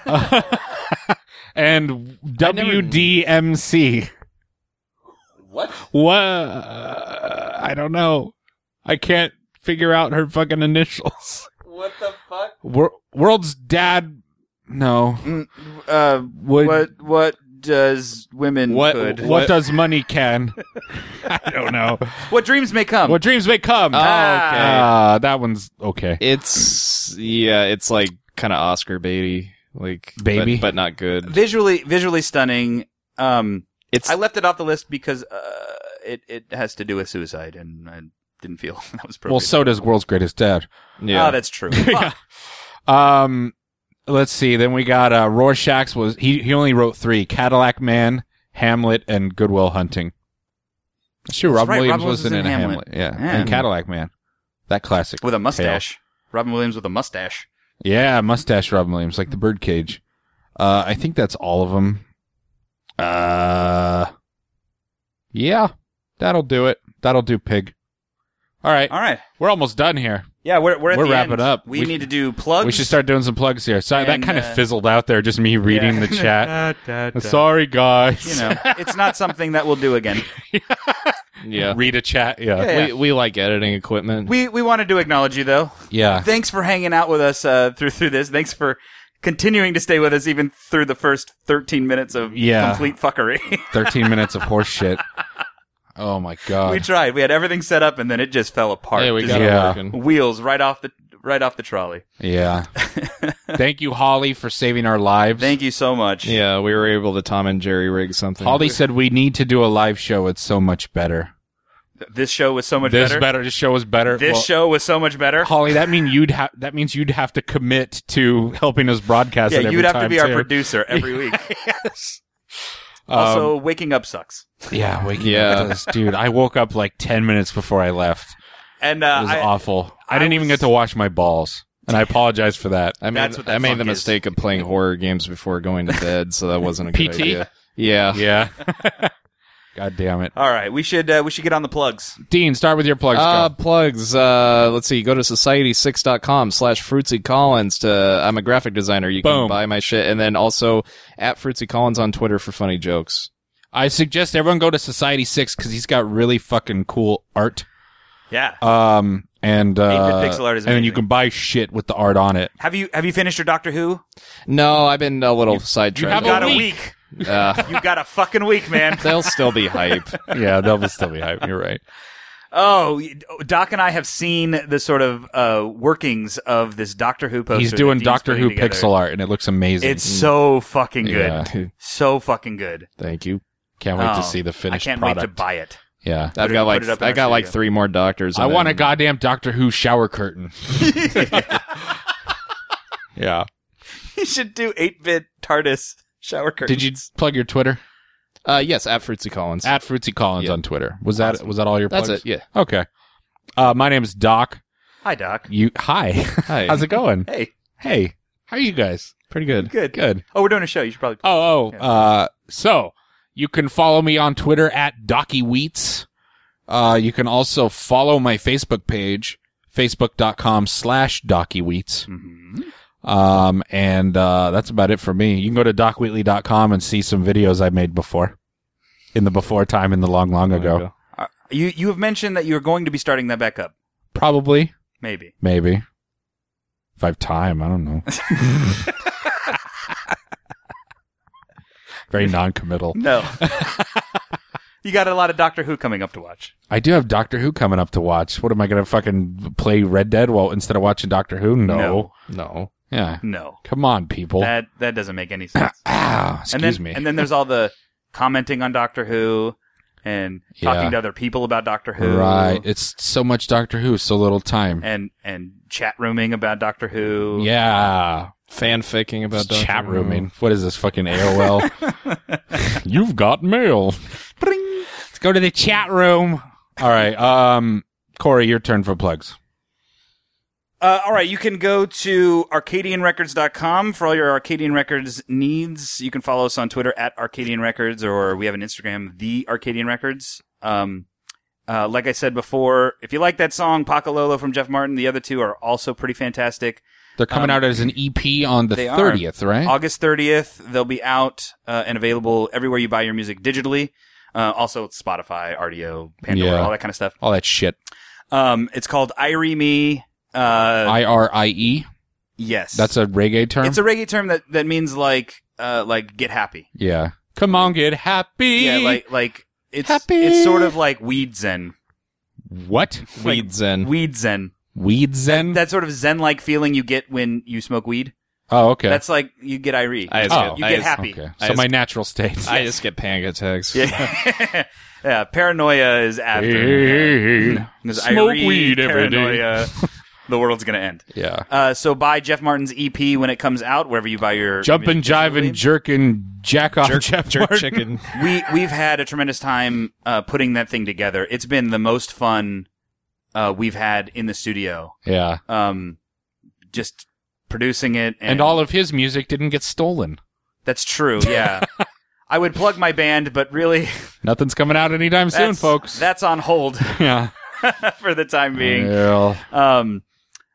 and W D M C. What? What? Uh, I don't know. I can't figure out her fucking initials. What the fuck? Wor- World's dad. No. Mm, uh, Would- what? What does women What- could? What, What- does money can? I don't know. What dreams may come? What dreams may come. Oh, okay. Ah, that one's okay. It's yeah, it's like kind of Oscar baity, like Baby? but, but not good. visually, visually stunning. Um, It's I left it off the list because uh, it it has to do with suicide, and I didn't feel that was appropriate. Well, so does World's Greatest Dad. yeah. Oh, that's true. Fuck. Um, let's see. Then we got uh, Rorschach's was he? He only wrote three: Cadillac Man, Hamlet, and Goodwill Hunting. That's true. That's Robin right, Williams Robin was in, Williams was in Hamlet. Hamlet. Yeah, Yeah. and Cadillac Man, that classic With a tale. mustache. Robin Williams with a mustache. Yeah, mustache Robin Williams, like the Birdcage. Uh, I think that's all of them. Uh, yeah, that'll do it. That'll do, Pig. All right, All right. we're almost done here. Yeah, we're we're at We're the wrapping end. up. We, We need should- to do plugs. We should start doing some plugs here. Sorry, that And, kind of uh, fizzled out there. Just me reading yeah. the chat. Da, da, da. Sorry, guys. You know, it's not something that we'll do again. Yeah. Read a chat. Yeah. Yeah, yeah. We, we like editing equipment. We we wanted to acknowledge you though. Yeah. Thanks for hanging out with us uh, through through this. Thanks for continuing to stay with us even through the first thirteen minutes of Yeah. complete fuckery. thirteen minutes of horse shit. Oh my god. We tried. We had everything set up, and then it just fell apart. Hey, we Just got it Yeah. working. wheels right off the right off the trolley. Yeah. Thank you, Holly, for saving our lives. Thank you so much. Yeah, we were able to Tom and Jerry rig something. Holly said we need to do a live show. It's so much better. This show was so much this better. better. This show was better. This Well, show was so much better. Holly, that mean you'd have. That means you'd have to commit to helping us broadcast. Yeah, it every you'd have time to be our too. producer every week. Yes. Also, waking up sucks. Yeah, waking Yeah. up does. Dude, I woke up like ten minutes before I left. And It uh, was I, awful. I, I didn't even was- get to wash my balls, and I apologize for that. I made, That's what that I made fuck the is. mistake of playing horror games before going to bed, so that wasn't a good P T? idea. Yeah. Yeah. God damn it. all right, we should uh, we should get on the plugs. Dean, start with your plugs. Uh, go. plugs. Uh, let's see. Go to society six dot com slash Fruitsy Collins. To I'm a graphic designer. You Boom. can buy my shit, and then also at Fruitsy Collins on Twitter for funny jokes. I suggest everyone go to Society six because he's got really fucking cool art. Yeah. Um, and uh, eight-bit pixel art is and then you amazing. can buy shit with the art on it. Have you have you finished your Doctor Who? No, I've been a little sidetracked. You got a week. Uh, You got a fucking week, man. they'll still be hype. Yeah, they'll be still be hype. You're right. Oh, Doc and I have seen the sort of uh, workings of this Doctor Who poster. He's that doing Dean's Doctor putting Who together. pixel art, and it looks amazing. It's so fucking good. Yeah. So fucking good. Thank you. Can't wait Oh, to see the finished I can't product. wait to buy it. Yeah. I've it- got put like it up in I our got like studio. three more doctors. I and want a then- goddamn Doctor Who shower curtain. Yeah. You should do eight-bit TARDIS shower curtains. Did you plug your Twitter? Uh, yes, at Fruitsy Collins. At Fruitsy Collins Yeah. on Twitter. Was that was that all your plugs? That's it. Yeah. Okay. Uh, my name is Doc. Hi, Doc. You hi. Hi. How's it going? Hey. Hey. How are you guys? Pretty good. Good. Good. Oh, we're doing a show. You should probably. Oh, oh. Yeah. Uh, so you can follow me on Twitter at Docky Wheats. Uh, you can also follow my Facebook page, facebook.com slash Docky Wheats. Mm-hmm. Um, and, uh, that's about it for me. You can go to doc wheatley dot com and see some videos I made before. In the before time, in the long, long ago. Uh, you you have mentioned that you're going to be starting that back up. Probably. Maybe. Maybe. If I have time, I don't know. Very non-committal. No. You got a lot of Doctor Who coming up to watch. I do have Doctor Who coming up to watch. What am I going to fucking play Red Dead while instead of watching Doctor Who? No. No. No. Yeah. No. Come on, people. That that doesn't make any sense. Ah, excuse and then, me. And then there's all the commenting on Doctor Who and talking Yeah. to other people about Doctor Who. Right. It's so much Doctor Who, so little time. And and chat rooming about Doctor Who. Yeah. Fanficking about Doctor Chat Who. rooming. What is this fucking A O L? You've got mail. Let's go to the chat room. All right. Um, Corey, your turn for plugs. Uh, all right, you can go to arcadian records dot com for all your Arcadian Records needs. You can follow us on Twitter at Arcadian Records, or we have an Instagram, The Arcadian Records. Um, uh, like I said before, if you like that song, Pacololo from Jeff Martin, the other two are also pretty fantastic. They're coming Um, out as an E P on the They are. thirtieth, right? August thirtieth. They'll be out uh, and available everywhere you buy your music digitally. Uh, also Spotify, R D O, Pandora, Yeah. all that kind of stuff. All that shit. Um, it's called Irie Me. Uh, I R I E? yes. That's a reggae term? It's a reggae term that, that means like, uh, like get happy. Yeah. Come on, get happy. Yeah, like, like, it's, Happy. it's sort of like weed zen. What? Weed zen. Weed zen. Weed zen? That sort of zen-like feeling you get when you smoke weed. Oh, okay. That's like, you get Irie. I just Oh. get, you I get just- happy. Okay. I So just- my natural state. I just get panic attacks. Yeah. Yeah, paranoia is after. Hey, Because smoke Irie, weed every day. paranoia, the world's gonna end. Yeah. Uh, so buy Jeff Martin's E P when it comes out, wherever you buy your Jumpin', music jivin', digitally. jerkin', jack off, Jerk, Jeff jerk Martin. chicken. we we've had a tremendous time uh, putting that thing together. It's been the most fun uh, we've had in the studio. Yeah. Um, just producing it, and, And all of his music didn't get stolen. that's true. Yeah, I would plug my band, but really, Nothing's coming out anytime soon, that's, folks. That's on hold Yeah. for the time being. Well, Um,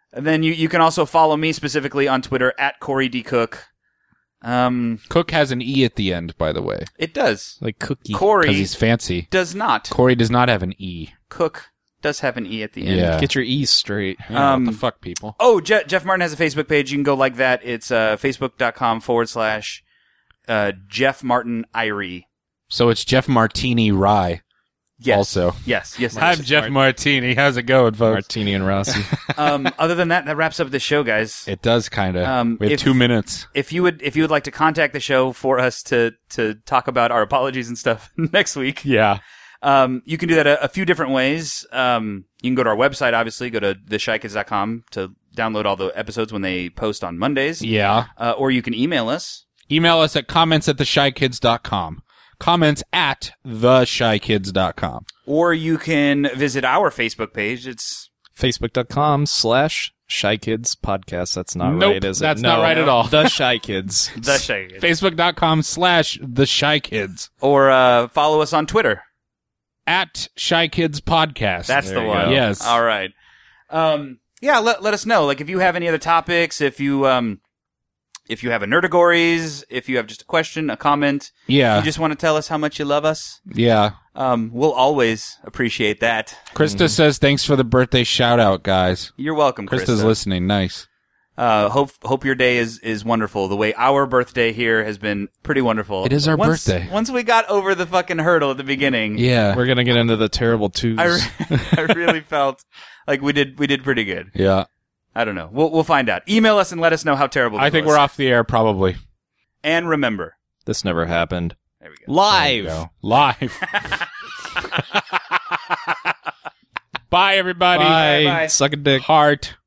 And then you, you can also follow me specifically on Twitter at Corey D. Cook. Um, Cook has an E at the end, by the way. It does. Like cookie. Corey Because he's fancy. does not. Corey does not have an E. Cook does have an E at the end. Yeah. Get your E's straight. Yeah, Um, what the fuck, people? Oh, Je- Jeff Martin has a Facebook page. You can go like that. It's uh, facebook.com forward slash uh, Jeff Martin Irie. So it's Jeff Martini Rye. Yes. Also. Yes, yes. it I'm is. Jeff Martini. How's it going, folks? Martini and Rossi. Um, other than that, that wraps up the show, guys. It does kind of. Um, we have if- two minutes. If you would, if you would like to contact the show for us to to talk about our apologies and stuff next week, Yeah. um, you can do that a, a few different ways. Um, you can go to our website, obviously, go to the shy kids dot com to download all the episodes when they post on Mondays. Yeah. Uh, or you can email us. Email us at comments at the shy kids dot com. Comments at the shy kids dot com. Or you can visit our Facebook page. It's Facebook.com slash Shy Kids Podcast. That's not Nope, right, is it? that's No. not right at all. The Shy Kids. The Shy Kids. Facebook.com slash the shy kids. Or uh, follow us on Twitter. At Shy Kids Podcast. That's There the you one. go. Yes. All right. Um, yeah, let, let us know. Like, if you have any other topics, if you, um, if you have a nerdagories, if you have just a question, a comment, Yeah. if you just want to tell us how much you love us, Yeah. um, we'll always appreciate that. Krista says, thanks for the birthday shout out, guys. You're welcome, Krista's Krista. listening. Nice. Uh, hope hope your day is, is wonderful. The way our birthday here has been pretty wonderful. It is our once, birthday. Once we got over the fucking hurdle at the beginning, Yeah. We're going to get into the terrible twos. I, re- I really felt like we did we did pretty good. Yeah. I don't know. We'll we'll find out. Email us and let us know how terrible. I this think was. we're off the air, probably. And remember, This never happened. there we go. Live. There you go. Live. Bye, everybody. Bye. Bye. Suck a dick. Heart.